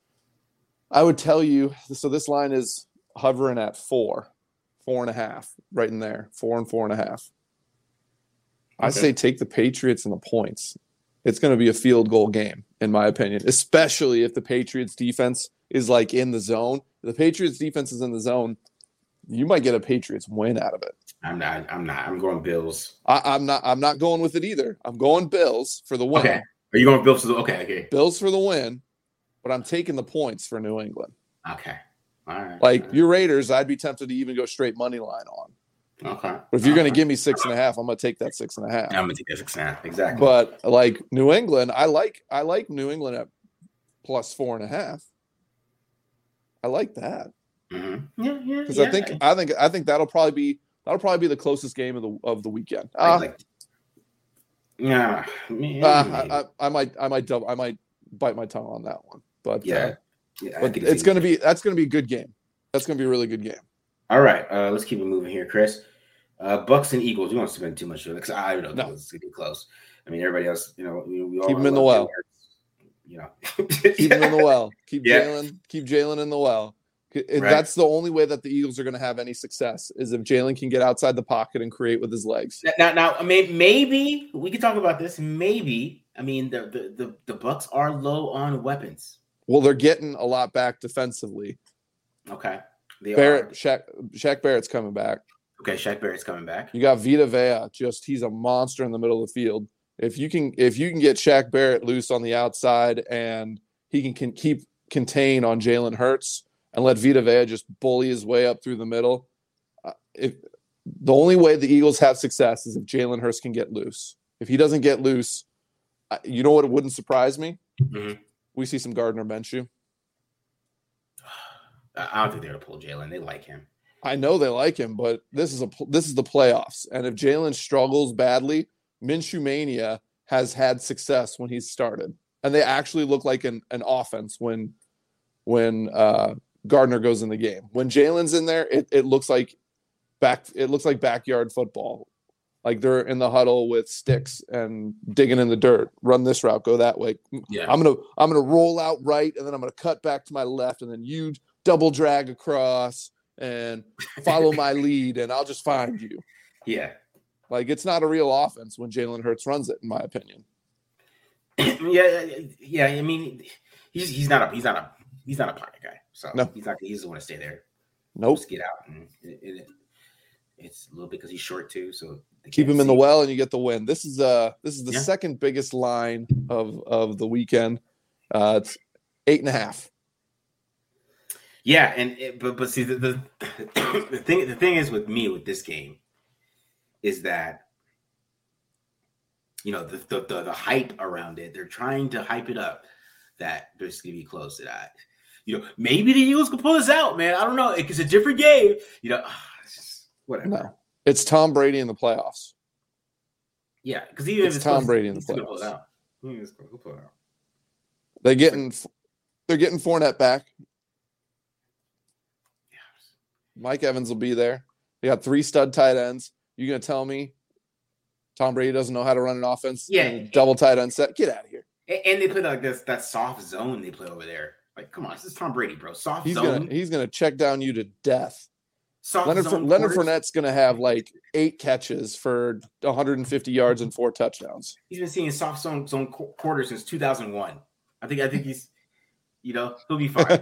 I would tell you, so this line is hovering at four, four and a half, right in there, four and four and a half. Okay. I say take the Patriots and the points. It's going to be a field goal game, in my opinion, especially if the Patriots defense is like in the zone. If the Patriots defense is in the zone, you might get a Patriots win out of it. I'm not. I'm not. I'm going Bills. I, I'm not. I'm not going with it either. I'm going Bills for the win. Okay. Are you going Bills for the? Okay. Okay. Bills for the win, but I'm taking the points for New England. Okay. All right. Like all right. your Raiders, I'd be tempted to even go straight money line on. Okay. But if you're okay. going to give me six and a half, I'm going to take that six and a half. I'm going to take that six and a half. Exactly. But like New England, I like I like New England at plus four and a half. I like that. Mm-hmm. Yeah, yeah. Because yeah. I think I think I think that'll probably be that'll probably be the closest game of the of the weekend. Uh, I like, yeah. Uh, I, I, I might I might double, I might bite my tongue on that one. But yeah, uh, yeah but it's going to be that's going to be a good game. That's going to be a really good game. All right, uh, let's keep it moving here, Chris. Uh, Bucks and Eagles. We won't spend too much on it because I don't know. No. It's going to be close. I mean, everybody else, you know, we, we all keep them in the well. You know, keep them in the well. Keep yeah. Jalen. Keep Jalen in the well. Right. That's the only way that the Eagles are going to have any success is if Jalen can get outside the pocket and create with his legs. Now, now, maybe, maybe we can talk about this. Maybe I mean the the the, the Bucks are low on weapons. Well, they're getting a lot back defensively. Okay. They Barrett, are. Shaq, Shaq Barrett's coming back. Okay, Shaq Barrett's coming back. You got Vita Vea, just he's a monster in the middle of the field. If you can, if you can get Shaq Barrett loose on the outside and he can, can keep contain on Jalen Hurts and let Vita Vea just bully his way up through the middle, uh, if the only way the Eagles have success is if Jalen Hurts can get loose. If he doesn't get loose, uh, you know what? It wouldn't surprise me. Mm-hmm. We see some Gardner Minshew. I don't think they're gonna pull Jalen. They like him. I know they like him, but this is a this is the playoffs, and if Jalen struggles badly, Minshew Mania has had success when he's started, and they actually look like an, an offense when when uh, Gardner goes in the game. When Jalen's in there, it, it looks like back it looks like backyard football, like they're in the huddle with sticks and digging in the dirt. Run this route, go that way. Yeah, I'm gonna I'm gonna roll out right, and then I'm gonna cut back to my left, and then you double drag across and follow my lead, and I'll just find you. Yeah. Like, it's not a real offense when Jalen Hurts runs it, in my opinion. yeah, yeah. I mean, he's he's not a he's not a he's not a pocket guy. So no. he's not he doesn't want to stay there. Nope. Just get out, and it, it, it's a little bit because he's short too. So keep him in the well, and you get the win. This is uh this is the yeah. second biggest line of of the weekend. Uh, it's eight and a half. Yeah, and it, but but see the, the the thing the thing is with me with this game is that you know the the, the the hype around it. They're trying to hype it up that there's gonna be close to that. You know, maybe the Eagles can pull this out, man. I don't know. It's a different game. You know, it's just whatever. No, it's Tom Brady in the playoffs. Yeah, because even it's if it's Tom close, Brady in the he's gonna pull it playoffs. out. He's gonna pull it out. They're getting they're getting Fournette back. Mike Evans will be there. They got three stud tight ends. You gonna tell me Tom Brady doesn't know how to run an offense? Yeah, in a double tight end set. Get out of here. And they play like this that soft zone they play over there. Like, come on, this is Tom Brady, bro. Soft he's zone. Gonna, he's gonna check down you to death. Soft Leonard, zone Leonard quarters. Fournette's gonna have like eight catches for one hundred fifty yards and four touchdowns. He's been seeing soft zone zone quarters since two thousand one. I think I think he's, you know, he'll be fine.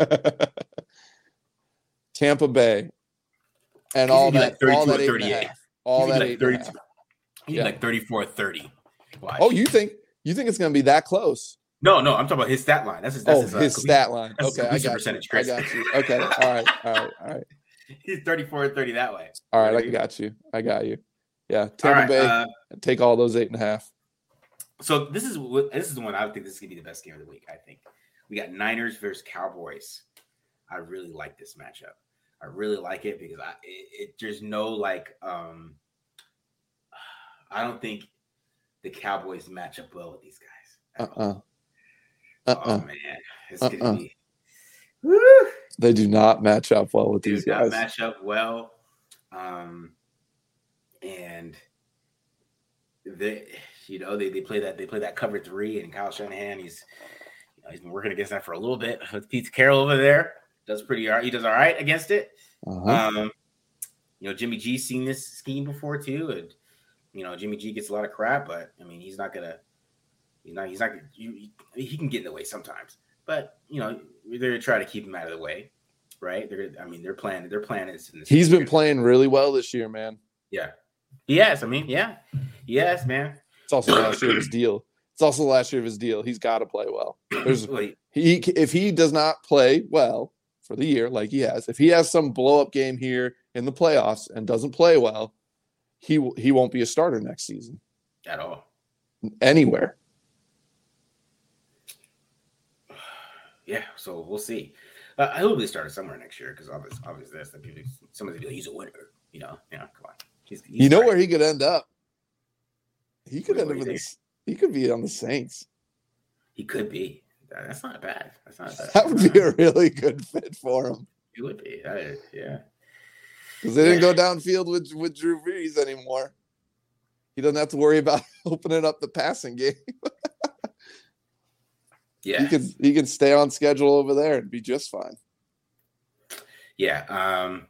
Tampa Bay. And all that, like all that eight and a half. All that like eight thirty, and a half. He's Yeah. like thirty-four thirty. Watch. Oh, you think you think it's going to be that close? No, no, I'm talking about his stat line. That's his, that's oh, his, his uh, stat line. that's his Okay, I completion got percentage, you. Chris. I got you. Okay, all right, all right, all right. He's thirty-four thirty that way. All right, I got you. I got you. Yeah, Tampa all right, Bay, uh, take all those eight and a half. So this is what this is the one I think this is gonna be the best game of the week. I think we got Niners versus Cowboys. I really like this matchup. I really like it because I it, it there's no like um I don't think the Cowboys match up well with these guys. Uh-uh. Uh-uh. Oh man, it's uh-uh. gonna be. Woo. They do not match up well with They these do not guys. match up well, um, and they, you know, they, they play that they play that cover three, and Kyle Shanahan, he's you know, he's been working against that for a little bit. With Pete Carroll over there, does pretty all right. He does all right against it. Uh-huh. Um, you know, Jimmy G's seen this scheme before too, and you know, Jimmy G gets a lot of crap, but I mean, he's not gonna, he's not, he's not. You, he can get in the way sometimes, but you know, they're gonna try to keep him out of the way, right? They're, I mean, they're planning, their plan is. In this He's year. been playing really well this year, man. Yeah. Yes, I mean, yeah, yes, man. It's also last year of his deal. It's also the last year of his deal. He's got to play well. There's Wait. he if he does not play well for the year like he has, if he has some blow up game here in the playoffs and doesn't play well, he he won't be a starter next season at all, anywhere. Yeah, so we'll see. Uh, I hope they started somewhere next year because obviously, obviously, that's the people. Somebody's be like, he's a winner, you know. You know, come on. He's, he's you know right. where he could end up? He could What, end what up with think? this. He could be on the Saints. He could be. That, that's not bad. That's not bad. That would be a really good fit for him. It would be. I, yeah. Because they yeah. didn't go downfield with with Drew Brees anymore. He doesn't have to worry about opening up the passing game. Yeah, he can he can stay on schedule over there and be just fine. Yeah. Um.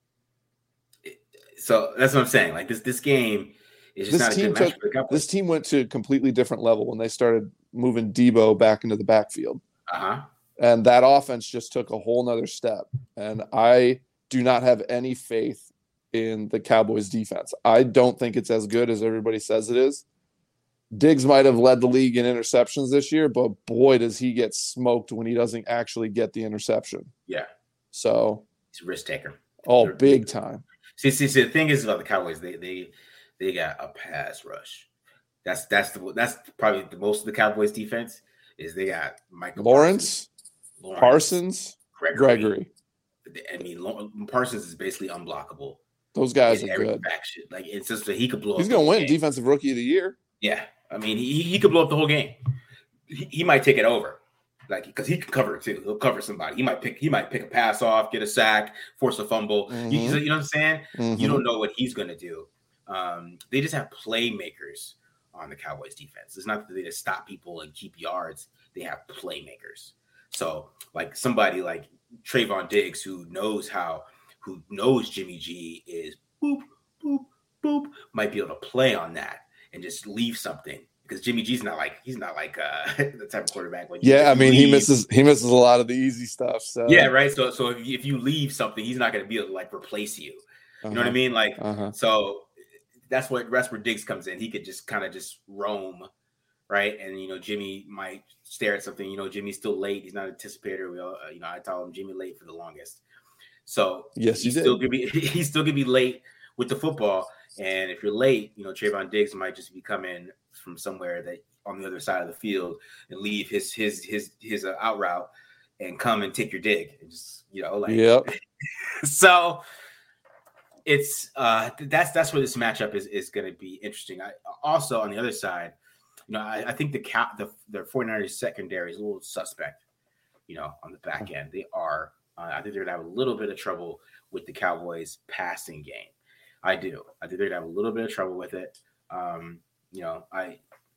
So that's what I'm saying. Like this, this game is just this not a team good match took, for the Cowboys. This team went to a completely different level when they started moving Debo back into the backfield. Uh huh. And that offense just took a whole nother step. And I do not have any faith in the Cowboys defense. I don't think it's as good as everybody says it is. Diggs might have led the league in interceptions this year, but boy, does he get smoked when he doesn't actually get the interception. Yeah. So he's a risk taker. Oh, They're, big time. See, see, see, the thing is about the Cowboys, they they they got a pass rush. That's that's the that's probably the most of the Cowboys defense is they got Michael Lawrence, Parsons, Parsons Gregory. Gregory. I mean, Parsons is basically unblockable. Those guys are every good. Faction. Like it's just that he could blow. He's up going to win game. Defensive Rookie of the Year. Yeah, I mean, he he could blow up the whole game. He, he might take it over, like because he can cover it too. He'll cover somebody. He might pick. He might pick a pass off, get a sack, force a fumble. Mm-hmm. You, you know what I'm saying? Mm-hmm. You don't know what he's going to do. Um, they just have playmakers on the Cowboys defense. It's not that they just stop people and keep yards. They have playmakers. So like somebody like Trayvon Diggs, who knows how, who knows Jimmy G is boop, boop, boop, might be able to play on that and just leave something because Jimmy G's not like, he's not like uh, the type of quarterback. When yeah. I mean, leave, he misses, he misses a lot of the easy stuff. So yeah. Right. So, so if you, if you leave something, he's not going to be able to like replace you. You uh-huh. know what I mean? Like, uh-huh. so that's what, that's where Diggs comes in. He could just kind of just roam. Right. And, you know, Jimmy might stare at something, you know, Jimmy's still late. He's not an anticipator. We all, uh, you know, I told him Jimmy late for the longest. So yes, he's you still did. gonna be, he's still gonna be late with the football. And if you're late, you know, Trayvon Diggs might just be coming from somewhere that on the other side of the field and leave his, his, his, his uh, out route and come and take your dig. And just, you know, like, yep. So it's, uh, that's, that's where this matchup is, is going to be interesting. I also, on the other side, you know, I, I think the cap, the, the 49ers secondary is a little suspect, you know, on the back end. They are, uh, I think they're going to have a little bit of trouble with the Cowboys passing game. I do. I think they're going to have a little bit of trouble with it. Um, you know, I,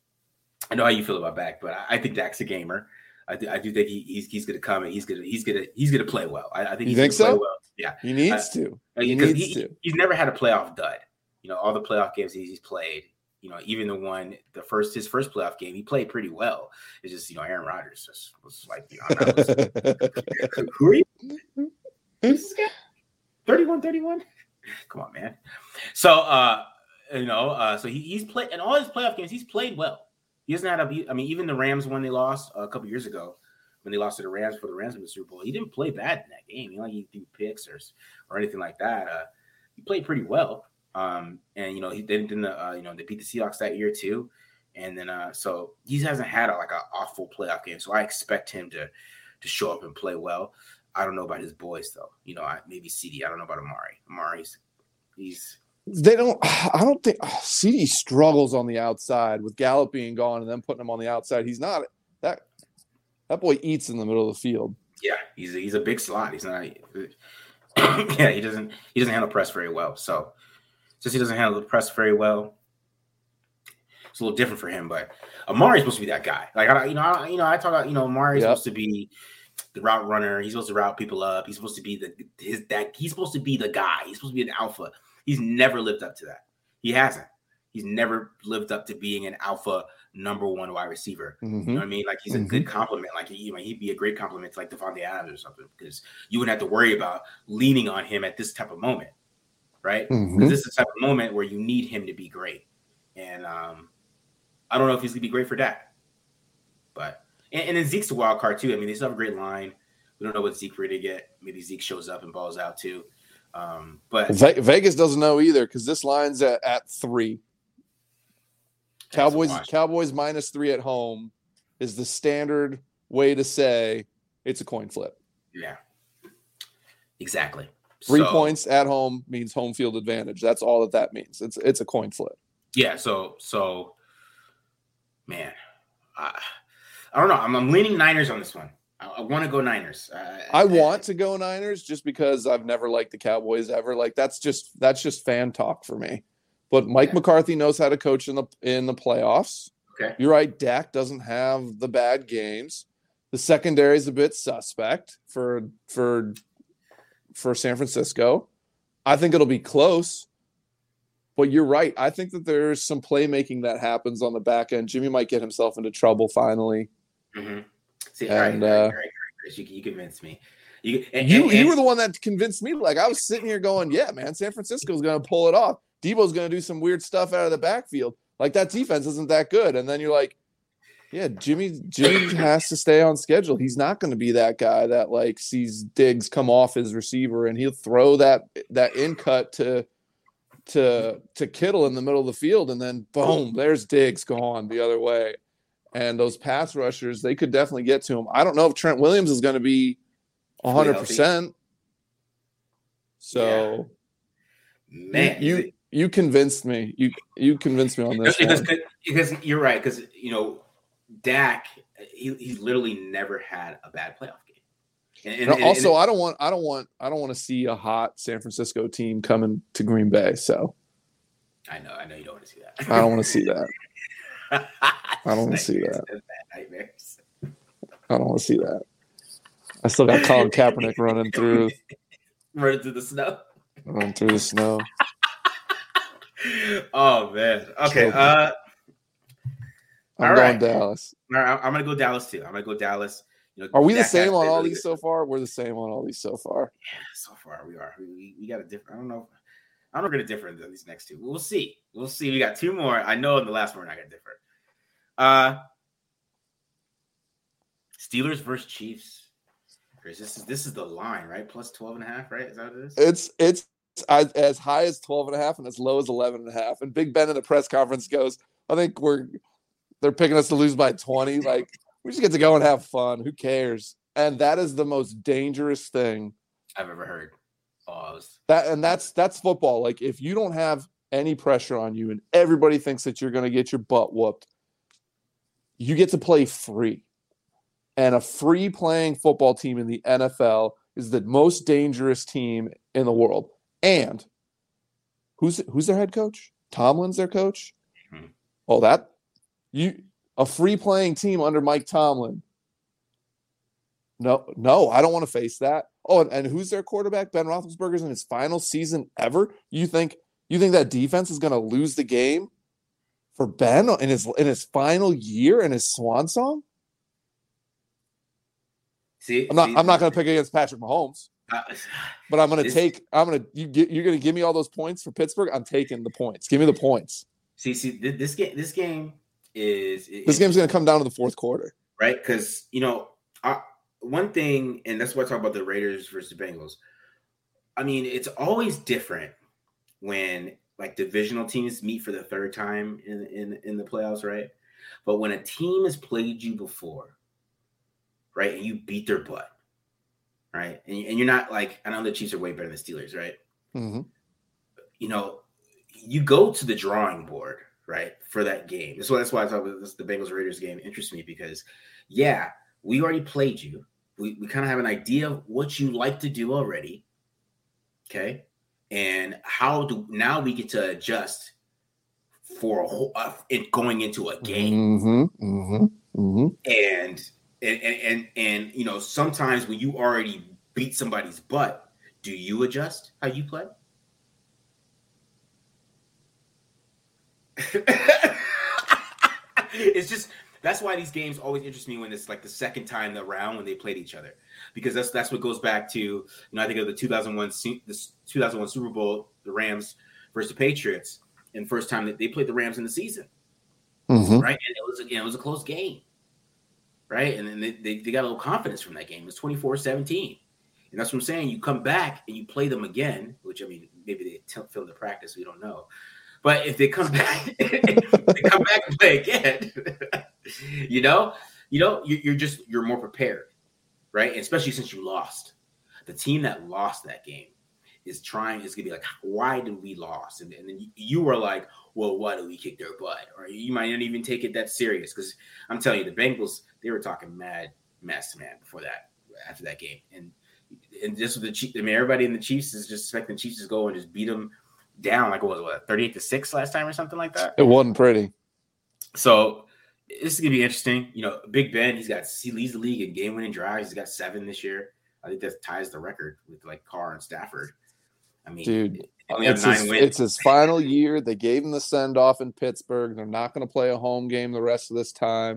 I know how you feel about Dak, but I, I think Dak's a gamer. I do, I do think he, he's he's going to come and he's going to he's going to he's going to play well. I, I think you he's think so? Play well. Yeah, he needs uh, to. He because needs he, to. He's never had a playoff dud. You know, all the playoff games he's played. You know, even the one, the first, his first playoff game, he played pretty well. It's just, you know, Aaron Rodgers just was like, you know, I'm not listening. Who are you? Who's this guy? thirty-one thirty-one? Come on, man. So, uh, you know, uh, so he, he's played, in all his playoff games, he's played well. He hasn't had a, I mean, even the Rams when they lost uh, a couple years ago, when they lost to the Rams for the Rams in the Super Bowl, he didn't play bad in that game. He like he threw picks or, or anything like that. Uh, he played pretty well. Um, and you know, he didn't, didn't uh, you know, they beat the Seahawks that year too. And then, uh, so he hasn't had a, like an awful playoff game. So I expect him to, to show up and play well. I don't know about his boys though. You know, I, maybe C D. I don't know about Amari. Amari's, he's, they don't, I don't think C D struggles on the outside with Gallup being gone and then putting him on the outside. He's not that, that boy eats in the middle of the field. Yeah. He's a, he's a big slot. He's not, yeah, he doesn't, he doesn't handle press very well. So, since he doesn't handle the press very well, it's a little different for him. But Amari's supposed to be that guy. Like I, you know, I, you know, I talk about, you know, Amari's yep. supposed to be the route runner. He's supposed to route people up. He's supposed to be the his that. He's supposed to be the guy. He's supposed to be an alpha. He's never lived up to that. He hasn't. He's never lived up to being an alpha number one wide receiver. Mm-hmm. You know what I mean? Like he's a mm-hmm. good compliment. Like you know, he'd be a great compliment to like Devontae Adams or something because you wouldn't have to worry about leaning on him at this type of moment. Right? Because mm-hmm. this is the type of moment where you need him to be great. And um, I don't know if he's going to be great for Dak. But, and, and then Zeke's a wild card too. I mean, they still have a great line. We don't know what Zeke ready to get. Maybe Zeke shows up and balls out too. Um, but Ve- Vegas doesn't know either because this line's at, at three. Cowboys Cowboys minus three at home is the standard way to say it's a coin flip. Yeah, exactly. Three so, points at home means home field advantage. That's all that that means. It's it's a coin flip. Yeah. So so, man, I, I don't know. I'm, I'm leaning Niners on this one. I, I want to go Niners. Uh, I want to go Niners just because I've never liked the Cowboys ever. Like that's just that's just fan talk for me. But Mike yeah. McCarthy knows how to coach in the in the playoffs. Okay. You're right. Dak doesn't have the bad games. The secondary is a bit suspect for for for San Francisco. I think it'll be close. But you're right. I think that there's some playmaking that happens on the back end. Jimmy might get himself into trouble finally. Mm-hmm. See, and, right, uh, right, right, right. You, you convinced me. You, and, you, and, you and, were the one that convinced me. Like I was sitting here going, yeah, man, San Francisco's going to pull it off. Debo's going to do some weird stuff out of the backfield. Like that defense isn't that good. And then you're like, yeah, Jimmy Jimmy has to stay on schedule. He's not going to be that guy that like sees Diggs come off his receiver and he'll throw that that in cut to to to Kittle in the middle of the field and then boom, there's Diggs gone the other way. And those pass rushers, they could definitely get to him. I don't know if Trent Williams is going to be one hundred percent. So yeah. Man, you, you You convinced me. You you convinced me on this because, one. Because you're right. Because you know, Dak, he, he's literally never had a bad playoff game. And, and, and also, and, I don't want I don't want I don't want to see a hot San Francisco team coming to Green Bay. So I know, I know you don't want to see that. I don't want to see that. I don't want to see that. Nightmares. I don't want to see that. I still got Colin Kaepernick running through, running through the snow. Running through the snow. Oh man. Okay. Uh, I'm all going right. Dallas. All right, I'm gonna go Dallas too. I'm gonna go Dallas. You know, are we the same on all really these good. so far? We're the same on all these so far. Yeah, so far we are. We, we got a different. I don't know. I don't know if we're gonna differ than these next two. We'll see. We'll see. We got two more. I know in the last one we're not gonna differ. Uh, Steelers versus Chiefs. Chris, this is this is the line, right? Plus twelve and a half, right? Is that what it is? It's it's as, as high as twelve and a half and as low as eleven and a half. And Big Ben in the press conference goes, I think we're they're picking us to lose by twenty. Like, we just get to go and have fun. Who cares? And that is the most dangerous thing I've ever heard. Oh, was... That and that's that's football. Like, if you don't have any pressure on you and everybody thinks that you're going to get your butt whooped, you get to play free. And a free playing football team in the N F L is the most dangerous team in the world. And who's who's their head coach? Tomlin's their coach. Mm-hmm. Oh, that you a free playing team under Mike Tomlin. No, no, I don't want to face that. Oh, and, and who's their quarterback? Ben Roethlisberger's in his final season ever. You think you think that defense is going to lose the game for Ben in his in his final year in his swan song? See, I'm not. see, I'm not going to pick against Patrick Mahomes, uh, but I'm going to take. I'm going to. You get. You're going to give me all those points for Pittsburgh. I'm taking the points. Give me the points. See, see, this game. This game is. This game's going to come down to the fourth quarter, right? Because you know, I, one thing, and that's why I talk about the Raiders versus the Bengals. I mean, it's always different when like divisional teams meet for the third time in in in the playoffs, right? But when a team has played you before, right, and you beat their butt, right, and, and you're not like, I know the Chiefs are way better than the Steelers, right? Mm-hmm. You know, you go to the drawing board, right, for that game. That's why that's why I thought this, the Bengals Raiders game interests me because, yeah, we already played you. We we kind of have an idea of what you like to do already, okay, and how do now we get to adjust for a whole uh, it going into a game, mm-hmm, mm-hmm, mm-hmm. and. And, and and and you know, sometimes when you already beat somebody's butt, do you adjust how you play? It's just that's why these games always interest me when it's like the second time around when they played each other, because that's that's what goes back to, you know, I think of the two thousand one the two thousand one Super Bowl, the Rams versus the Patriots, and first time that they played the Rams in the season, mm-hmm. right? And it was again it was a close game. Right. And then they, they, they got a little confidence from that game. It was twenty-four seventeen. And that's what I'm saying. You come back and you play them again, which I mean, maybe they t- film the practice. We don't know. But if they come back, if they come back and play again, you know, you know, you're just you're more prepared, right? And especially since you lost. The team that lost that game is trying is gonna be like, why did we lost? And, and then you, you were like, well, why did we kick their butt? Or you might not even take it that serious because I'm telling you, the Bengals they were talking mad mess, man, before that after that game, and and just with the Chiefs, I mean, everybody in the Chiefs is just expecting the Chiefs to go and just beat them down like what was what thirty-eight to six last time or something like that. It wasn't pretty. So this is gonna be interesting. You know, Big Ben, he's got he leads the league in game winning drives. He's got seven this year. I think that ties the record with like Carr and Stafford. I mean, dude, only have it's, nine his, wins. It's his final year. They gave him the send off in Pittsburgh. They're not going to play a home game the rest of this time.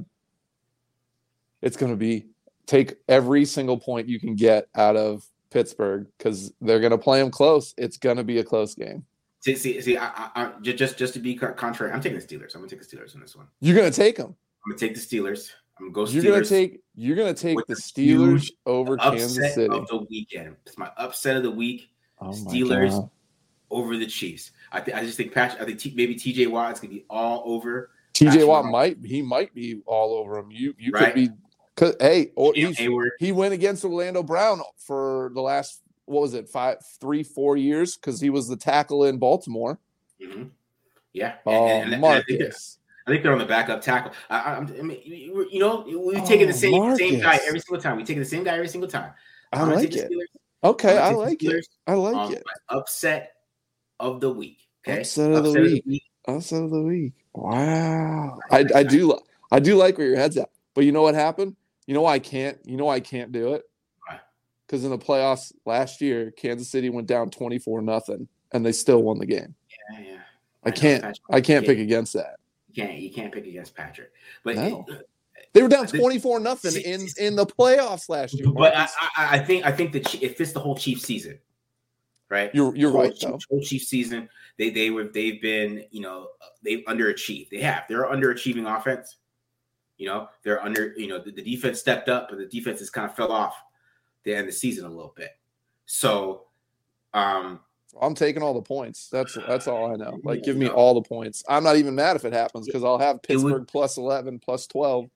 It's going to be take every single point you can get out of Pittsburgh because they're going to play them close. It's going to be a close game. See, see, see I, I, I, just just to be contrary, I'm taking the Steelers. I'm going to take the Steelers in this one. You're going to take them. I'm going to take the Steelers. I'm going to go Steelers. You're going to take. You're going to take the Steelers over Kansas City. Of the weekend. It's my upset of the week. Oh Steelers God. Over the Chiefs. I think I just think Patrick. I think T- maybe T J Watt's gonna be all over. T J Watt might he might be all over him. You you right? could be because hey, or yeah, he went against Orlando Brown for the last what was it five three four years because he was the tackle in Baltimore. Mm-hmm. Yeah, oh and, and, Marcus. And I, think I think they're on the backup tackle. I, I, I mean, you know, we've taken oh, the same Marcus. same guy every single time. We take the same guy every single time. I like it. Okay, I like it. I like it. Upset of the week. Okay, upset of, upset the, of week. the week. Upset of the week. Wow. I, I do I do like where your head's at. But you know what happened? You know why I can't. You know why I can't do it? Because in the playoffs last year, Kansas City went down twenty-four nothing, and they still won the game. Yeah, yeah. I, I can't. Know, I can't pick against that. You can't. You can't pick against Patrick. But no. it, they were down twenty-four nothing in in the playoffs last year. But I, I, I think I think that it fits the whole Chiefs season, right? You're you're whole, right. Chief, though. Whole Chiefs season, they they were they've been you know they've underachieved. They have. They're underachieving offense. You know they're under. You know the, the defense stepped up, but the defense has kind of fell off the end of the season a little bit. So, um, I'm taking all the points. That's that's all I know. Like, give me all the points. I'm not even mad if it happens because I'll have Pittsburgh would, plus eleven, plus twelve.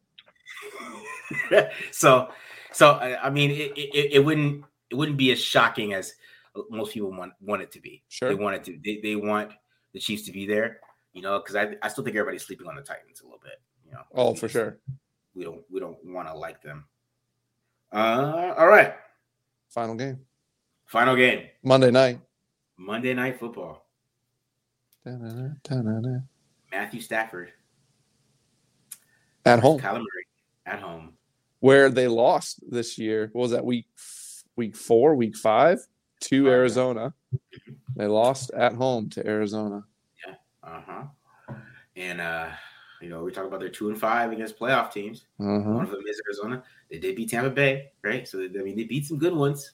so, so I mean, it, it it wouldn't it wouldn't be as shocking as most people want want it to be. Sure, they want it to. They, they want the Chiefs to be there. You know, because I I still think everybody's sleeping on the Titans a little bit. You know. Oh, for sure. We don't we don't want to like them. Uh, all right. Final game. Final game. Monday night. Monday Night Football. Da-na-na, da-na-na. Matthew Stafford. At home. Kyler Murray. At home. Where they lost this year. What was that, week week four, week five? To oh, Arizona. Yeah. They lost at home to Arizona. Yeah. Uh-huh. And, uh, you know, we talk about their two and five against playoff teams. Uh-huh. One of them is Arizona. They did beat Tampa Bay, right? So, I mean, they beat some good ones.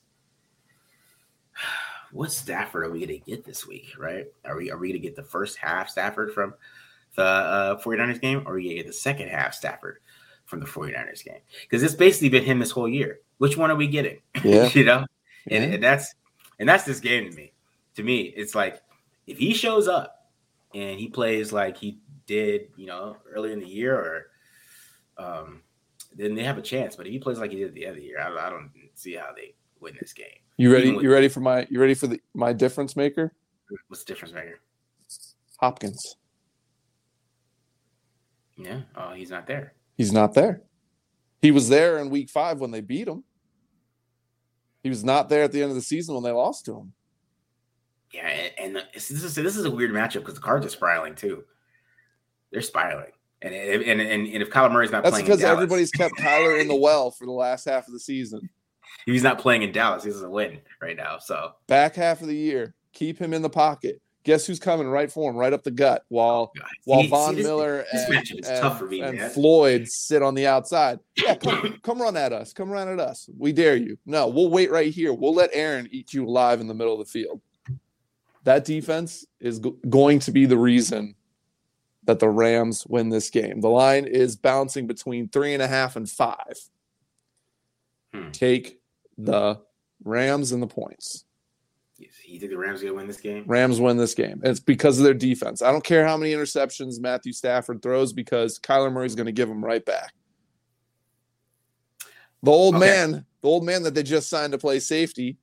What Stafford are we going to get this week, right? Are we are we going to get the first half Stafford from the uh, 49ers game, or are we going to get the second half Stafford from the 49ers game? Because it's basically been him this whole year. Which one are we getting? Yeah. you know, yeah. and, and that's and that's this game to me. To me, it's like if he shows up and he plays like he did, you know, earlier in the year, or um, then they have a chance. But if he plays like he did at the end of the year, I, I don't see how they win this game. You ready? You ready for my? You ready for the my difference maker? What's the difference maker? Hopkins. Yeah. Oh, he's not there. He's not there. He was there in week five when they beat him. He was not there at the end of the season when they lost to him. Yeah, and, and this is this is a weird matchup because the Cards are spiraling too. They're spiraling, and and and, and if Kyler Murray's not that's playing, because in Dallas, everybody's kept Kyler in the well for the last half of the season. If he's not playing in Dallas, he doesn't win right now. So back half of the year, keep him in the pocket. Guess who's coming right for him, right up the gut, while oh, while see, Von see, Miller this, and, this is and, tough for me, and man. Floyd sit on the outside. Yeah, come, come run at us. Come run at us. We dare you. No, we'll wait right here. We'll let Aaron eat you alive in the middle of the field. That defense is go- going to be the reason that the Rams win this game. The line is bouncing between three and a half and five. Hmm. Take the Rams and the points. You think the Rams are going to win this game? Rams win this game. It's because of their defense. I don't care how many interceptions Matthew Stafford throws because Kyler Murray's going to give them right back. The old okay. man, the old man that they just signed to play safety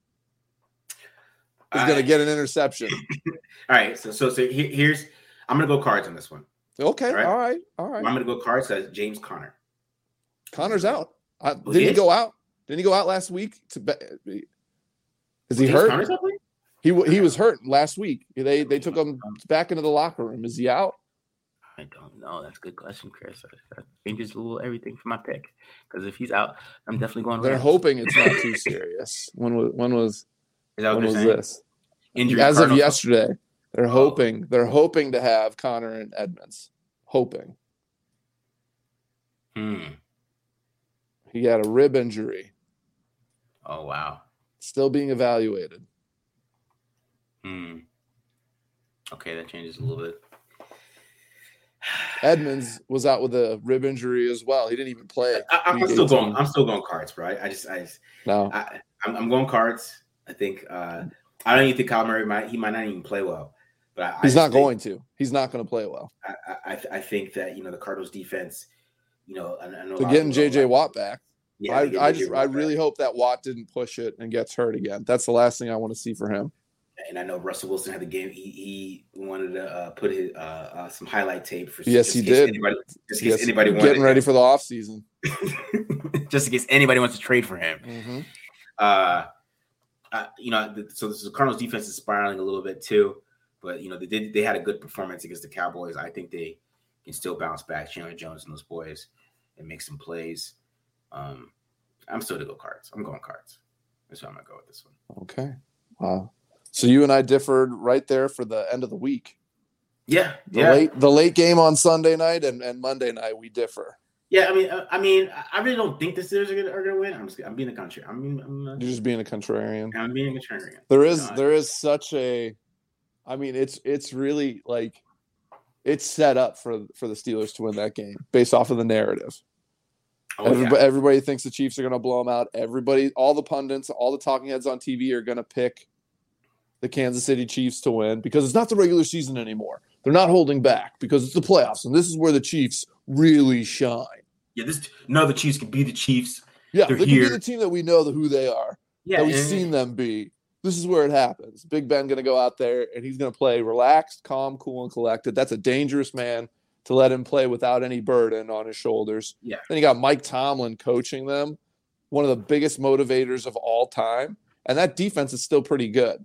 is going to get an interception. All right. So, so, so here's – I'm going to go Cards on this one. Okay. All right. All right. All right. I'm going to go Cards because James Conner. Conner's out. Uh, didn't he, he go out? Didn't he go out last week? To be, is he James hurt? He he was hurt last week. They they took him back into the locker room. Is he out? I don't know. That's a good question, Chris. That changes a little everything for my pick. Because if he's out, I'm definitely going. They're Rams. hoping it's not too serious. When was when was Is that what when was saying? this? Injury As Cardinals. of yesterday, they're oh. hoping they're hoping to have Conner and Edmonds. Hoping. Hmm. He had a rib injury. Oh wow. Still being evaluated. Hmm. Okay, that changes a little bit. Edmonds was out with a rib injury as well. He didn't even play. I, I'm still going. I'm still going Cards, bro. I just, I just, no. I, I'm, I'm going Cards. I think. Uh, I don't even think Kyler Murray might. He might not even play well. But I, he's I not think, going to. He's not going to play well. I, I, I think that you know the Cardinals defense. You know, I, I know to getting J J like, Watt back. Yeah, I, I just, I really back. hope that Watt didn't push it and gets hurt again. That's the last thing I want to see for him. And I know Russell Wilson had the game. He, he wanted to uh, put his, uh, uh, some highlight tape for. Yes, he did. Anybody, just in yes, case anybody getting wanted ready for the off season. Just in case anybody wants to trade for him. Mm-hmm. Uh, uh, you know, the, so the Cardinals defense is spiraling a little bit too, but you know they did. They had a good performance against the Cowboys. I think they can still bounce back. Chandler Jones and those boys and make some plays. Um, I'm still to go Cards. I'm going Cards. That's why I'm gonna go with this one. Okay. Wow. So you and I differed right there for the end of the week. Yeah, the yeah. late the late game on Sunday night and, and Monday night we differ. Yeah, I mean, I, I mean, I really don't think the Steelers are gonna are gonna win. I'm just, I'm being a country. I mean, I'm, You're just being a contrarian. I'm being a contrarian. There is no, there is such a, I mean, it's it's really like, it's set up for for the Steelers to win that game based off of the narrative. Oh, everybody, yeah. everybody thinks the Chiefs are going to blow them out. Everybody, all the pundits, all the talking heads on T V are going to pick the Kansas City Chiefs to win because it's not the regular season anymore. They're not holding back because it's the playoffs, and this is where the Chiefs really shine. Yeah, this no, the Chiefs can be the Chiefs. Yeah, They're they here. can be the team that we know who they are. Yeah, that we've and, seen them be. This is where it happens. Big Ben going to go out there, and he's going to play relaxed, calm, cool, and collected. That's a dangerous man to let him play without any burden on his shoulders. Yeah. Then you got Mike Tomlin coaching them, one of the biggest motivators of all time, and that defense is still pretty good.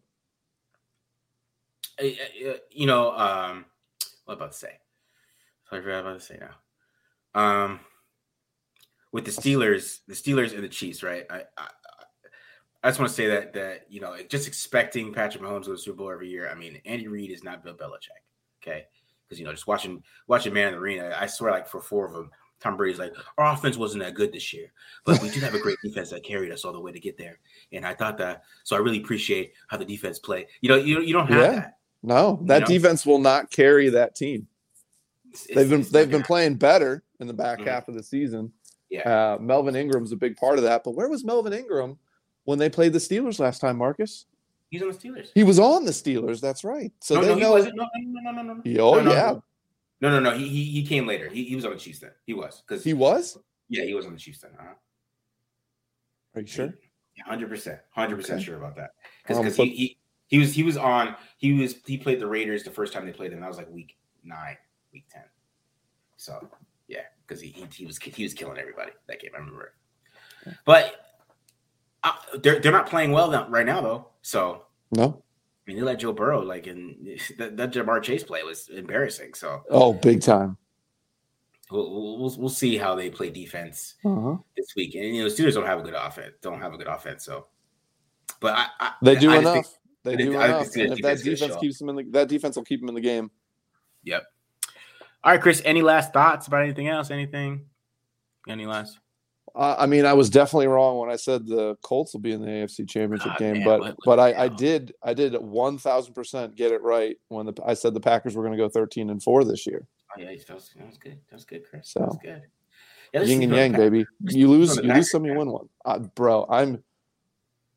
You know, um, what am I about to say? I forgot what I'm about to say now. Um, with the Steelers, the Steelers and the Chiefs, right? I, I, I just want to say that that you know, just expecting Patrick Mahomes to go to the Super Bowl every year. I mean, Andy Reid is not Bill Belichick, okay? Because you know, just watching watching Man in the Arena, I swear, like for four of them, Tom Brady's like, our offense wasn't that good this year, but we did have a great defense that carried us all the way to get there. And I thought that, so I really appreciate how the defense played. You know, you you don't have yeah. that. No, that you know? defense will not carry that team. It's, they've been it's they've been playing better in the back mm-hmm. half of the season. Yeah, uh, Melvin Ingram's a big part of that. But where was Melvin Ingram when they played the Steelers last time, Marcus? He's on the Steelers. He was on the Steelers. That's right. So no, they no, know. He wasn't. No, no, no, no, no. Oh no, no, yeah. No. No, no, no. He he, he came later. He, he was on the Chiefs then. He was because he was. Yeah, he was on the Chiefs then. Uh-huh. Are you sure? Yeah, hundred percent, hundred percent sure about that. Because Um, because but- he, he he was he was on he was he played the Raiders the first time they played them. That was like week nine, week ten. So yeah, because he, he he was he was killing everybody that game. I remember it. But uh, they're they're not playing well now, right now though. So No. I mean, they let Joe Burrow like in that, that Jamar Chase play was embarrassing. So Oh, big time. we'll we'll, we'll see how they play defense Uh-huh. this week. And you know, the Steelers don't have a good offense. Don't have a good offense. So, but I, I They do I enough. Think, they I do think, I enough. think And if that defense keeps them in the that defense will keep them in the game. Yep. All right, Chris. Any last thoughts about anything else? Anything? Any last? Uh, I mean, I was definitely wrong when I said the Colts will be in the A F C Championship God, game, man, but what, but what I, I did I did one thousand percent get it right when the I said the Packers were going to go thirteen and four this year. Oh yeah, that was, that was good. That was good, Chris. So, that was good. Yeah, yin and yang, baby. You lose, you lose some, you win one, uh, bro. I'm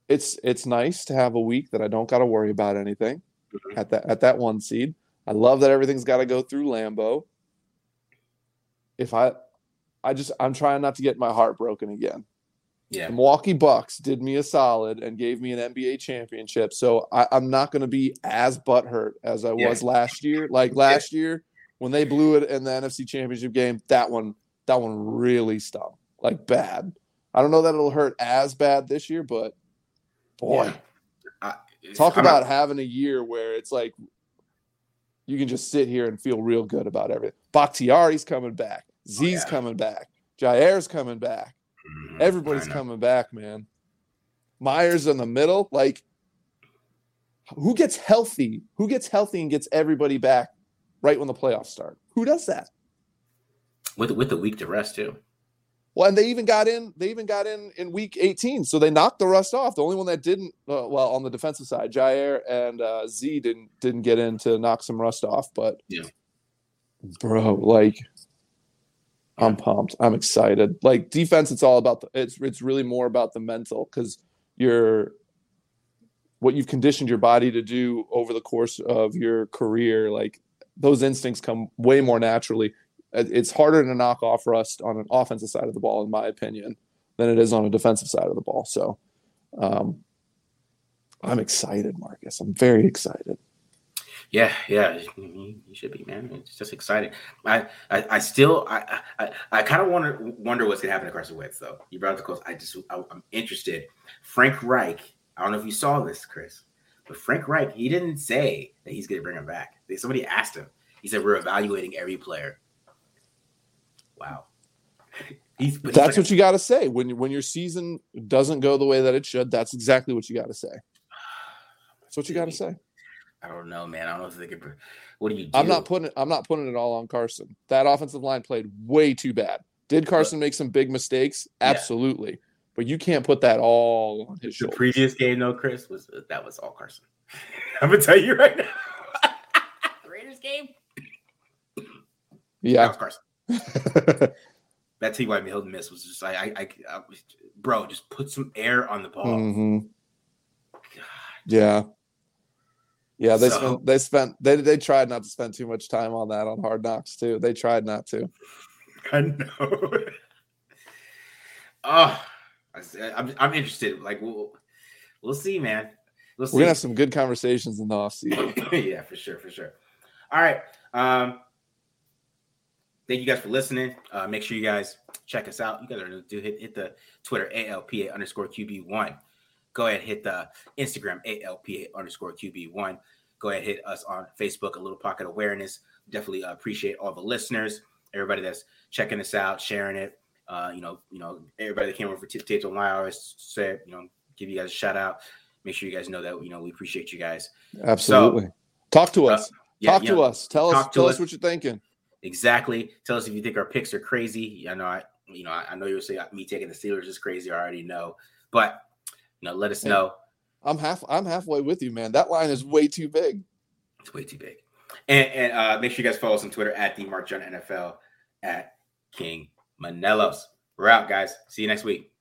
it's it's nice to have a week that I don't got to worry about anything mm-hmm. at that at that one seed. I love that everything's got to go through Lambeau. If I, I just I'm trying not to get my heart broken again. Yeah, the Milwaukee Bucks did me a solid and gave me an N B A championship, so I, I'm not going to be as butthurt as I yeah. was last year. Like last yeah. year when they blew it in the N F C Championship game, that one that one really stung, like bad. I don't know that it'll hurt as bad this year, but boy, yeah. I, talk I'm about not... having a year where it's like you can just sit here and feel real good about everything. Bakhtiari's coming back. Z's oh, yeah. coming back. Jair's coming back. Mm-hmm. Everybody's coming back, man. Myers in the middle. Like, who gets healthy? Who gets healthy and gets everybody back right when the playoffs start? Who does that? With with a week to rest, too. Well, and they even got in. They even got in in week eighteen, so they knocked the rust off. The only one that didn't, uh, well, on the defensive side, Jair and uh, Z didn't didn't get in to knock some rust off. But yeah, bro, like, I'm pumped. I'm excited. Like defense, it's all about the. It's it's really more about the mental because you're what you've conditioned your body to do over the course of your career. Like those instincts come way more naturally. It's harder to knock off rust on an offensive side of the ball, in my opinion, than it is on a defensive side of the ball. So um, I'm excited, Marcus. I'm very excited. Yeah, yeah, you should be, man. It's just exciting. I, I, I still, I, I, I kind of wonder, wonder what's gonna happen to Carson Wentz, though. You brought up the Colts. I just, I, I'm interested. Frank Reich. I don't know if you saw this, Chris, but Frank Reich, he didn't say that he's gonna bring him back. Somebody asked him. He said we're evaluating every player. Wow. He's, that's like what a, you got to say when when your season doesn't go the way that it should. That's exactly what you got to say. That's what you got to say. I don't know, man. I don't know if they could. What do you do? I'm not putting it. I'm not putting it all on Carson. That offensive line played way too bad. Did Carson but, make some big mistakes? Absolutely. Yeah. But you can't put that all on his the shoulders. The previous game, though, Chris, was that was all Carson. I'm gonna tell you right now. Raiders game. Yeah, that was Carson. That T Y Hilton miss was just like I, I, I, bro, just put some air on the ball. Mm-hmm. Yeah, yeah. They so, spent, they spent, they they tried not to spend too much time on that on Hard Knocks too. They tried not to. I know. oh, I, I'm I'm interested. Like we'll we'll see, man. We'll see. We're gonna have some good conversations in the offseason. Yeah, for sure, for sure. All right. Um. Thank you guys for listening. Uh, make sure you guys check us out. You guys are do hit hit the Twitter A L P A underscore Q B one. Go ahead, hit the Instagram A L P A underscore Q B one. Go ahead, hit us on Facebook, A Little Pocket Awareness. Definitely appreciate all the listeners, everybody that's checking us out, sharing it. Uh, you know, you know, everybody that came over for t- Tapes Online, I always say, you know, give you guys a shout out. Make sure you guys know that you know we appreciate you guys. Absolutely. So, talk to us. Uh, yeah, talk to know, us. Tell us. Tell us what you're thinking. Exactly. Tell us if you think our picks are crazy. I know I, you know, I, I know you'll say me taking the Steelers is crazy. I already know, but you know, let us know. I'm half. I'm halfway with you, man. That line is way too big. It's way too big. And, and uh, make sure you guys follow us on Twitter at the Mark John N F L at King Manelos. We're out, guys. See you next week.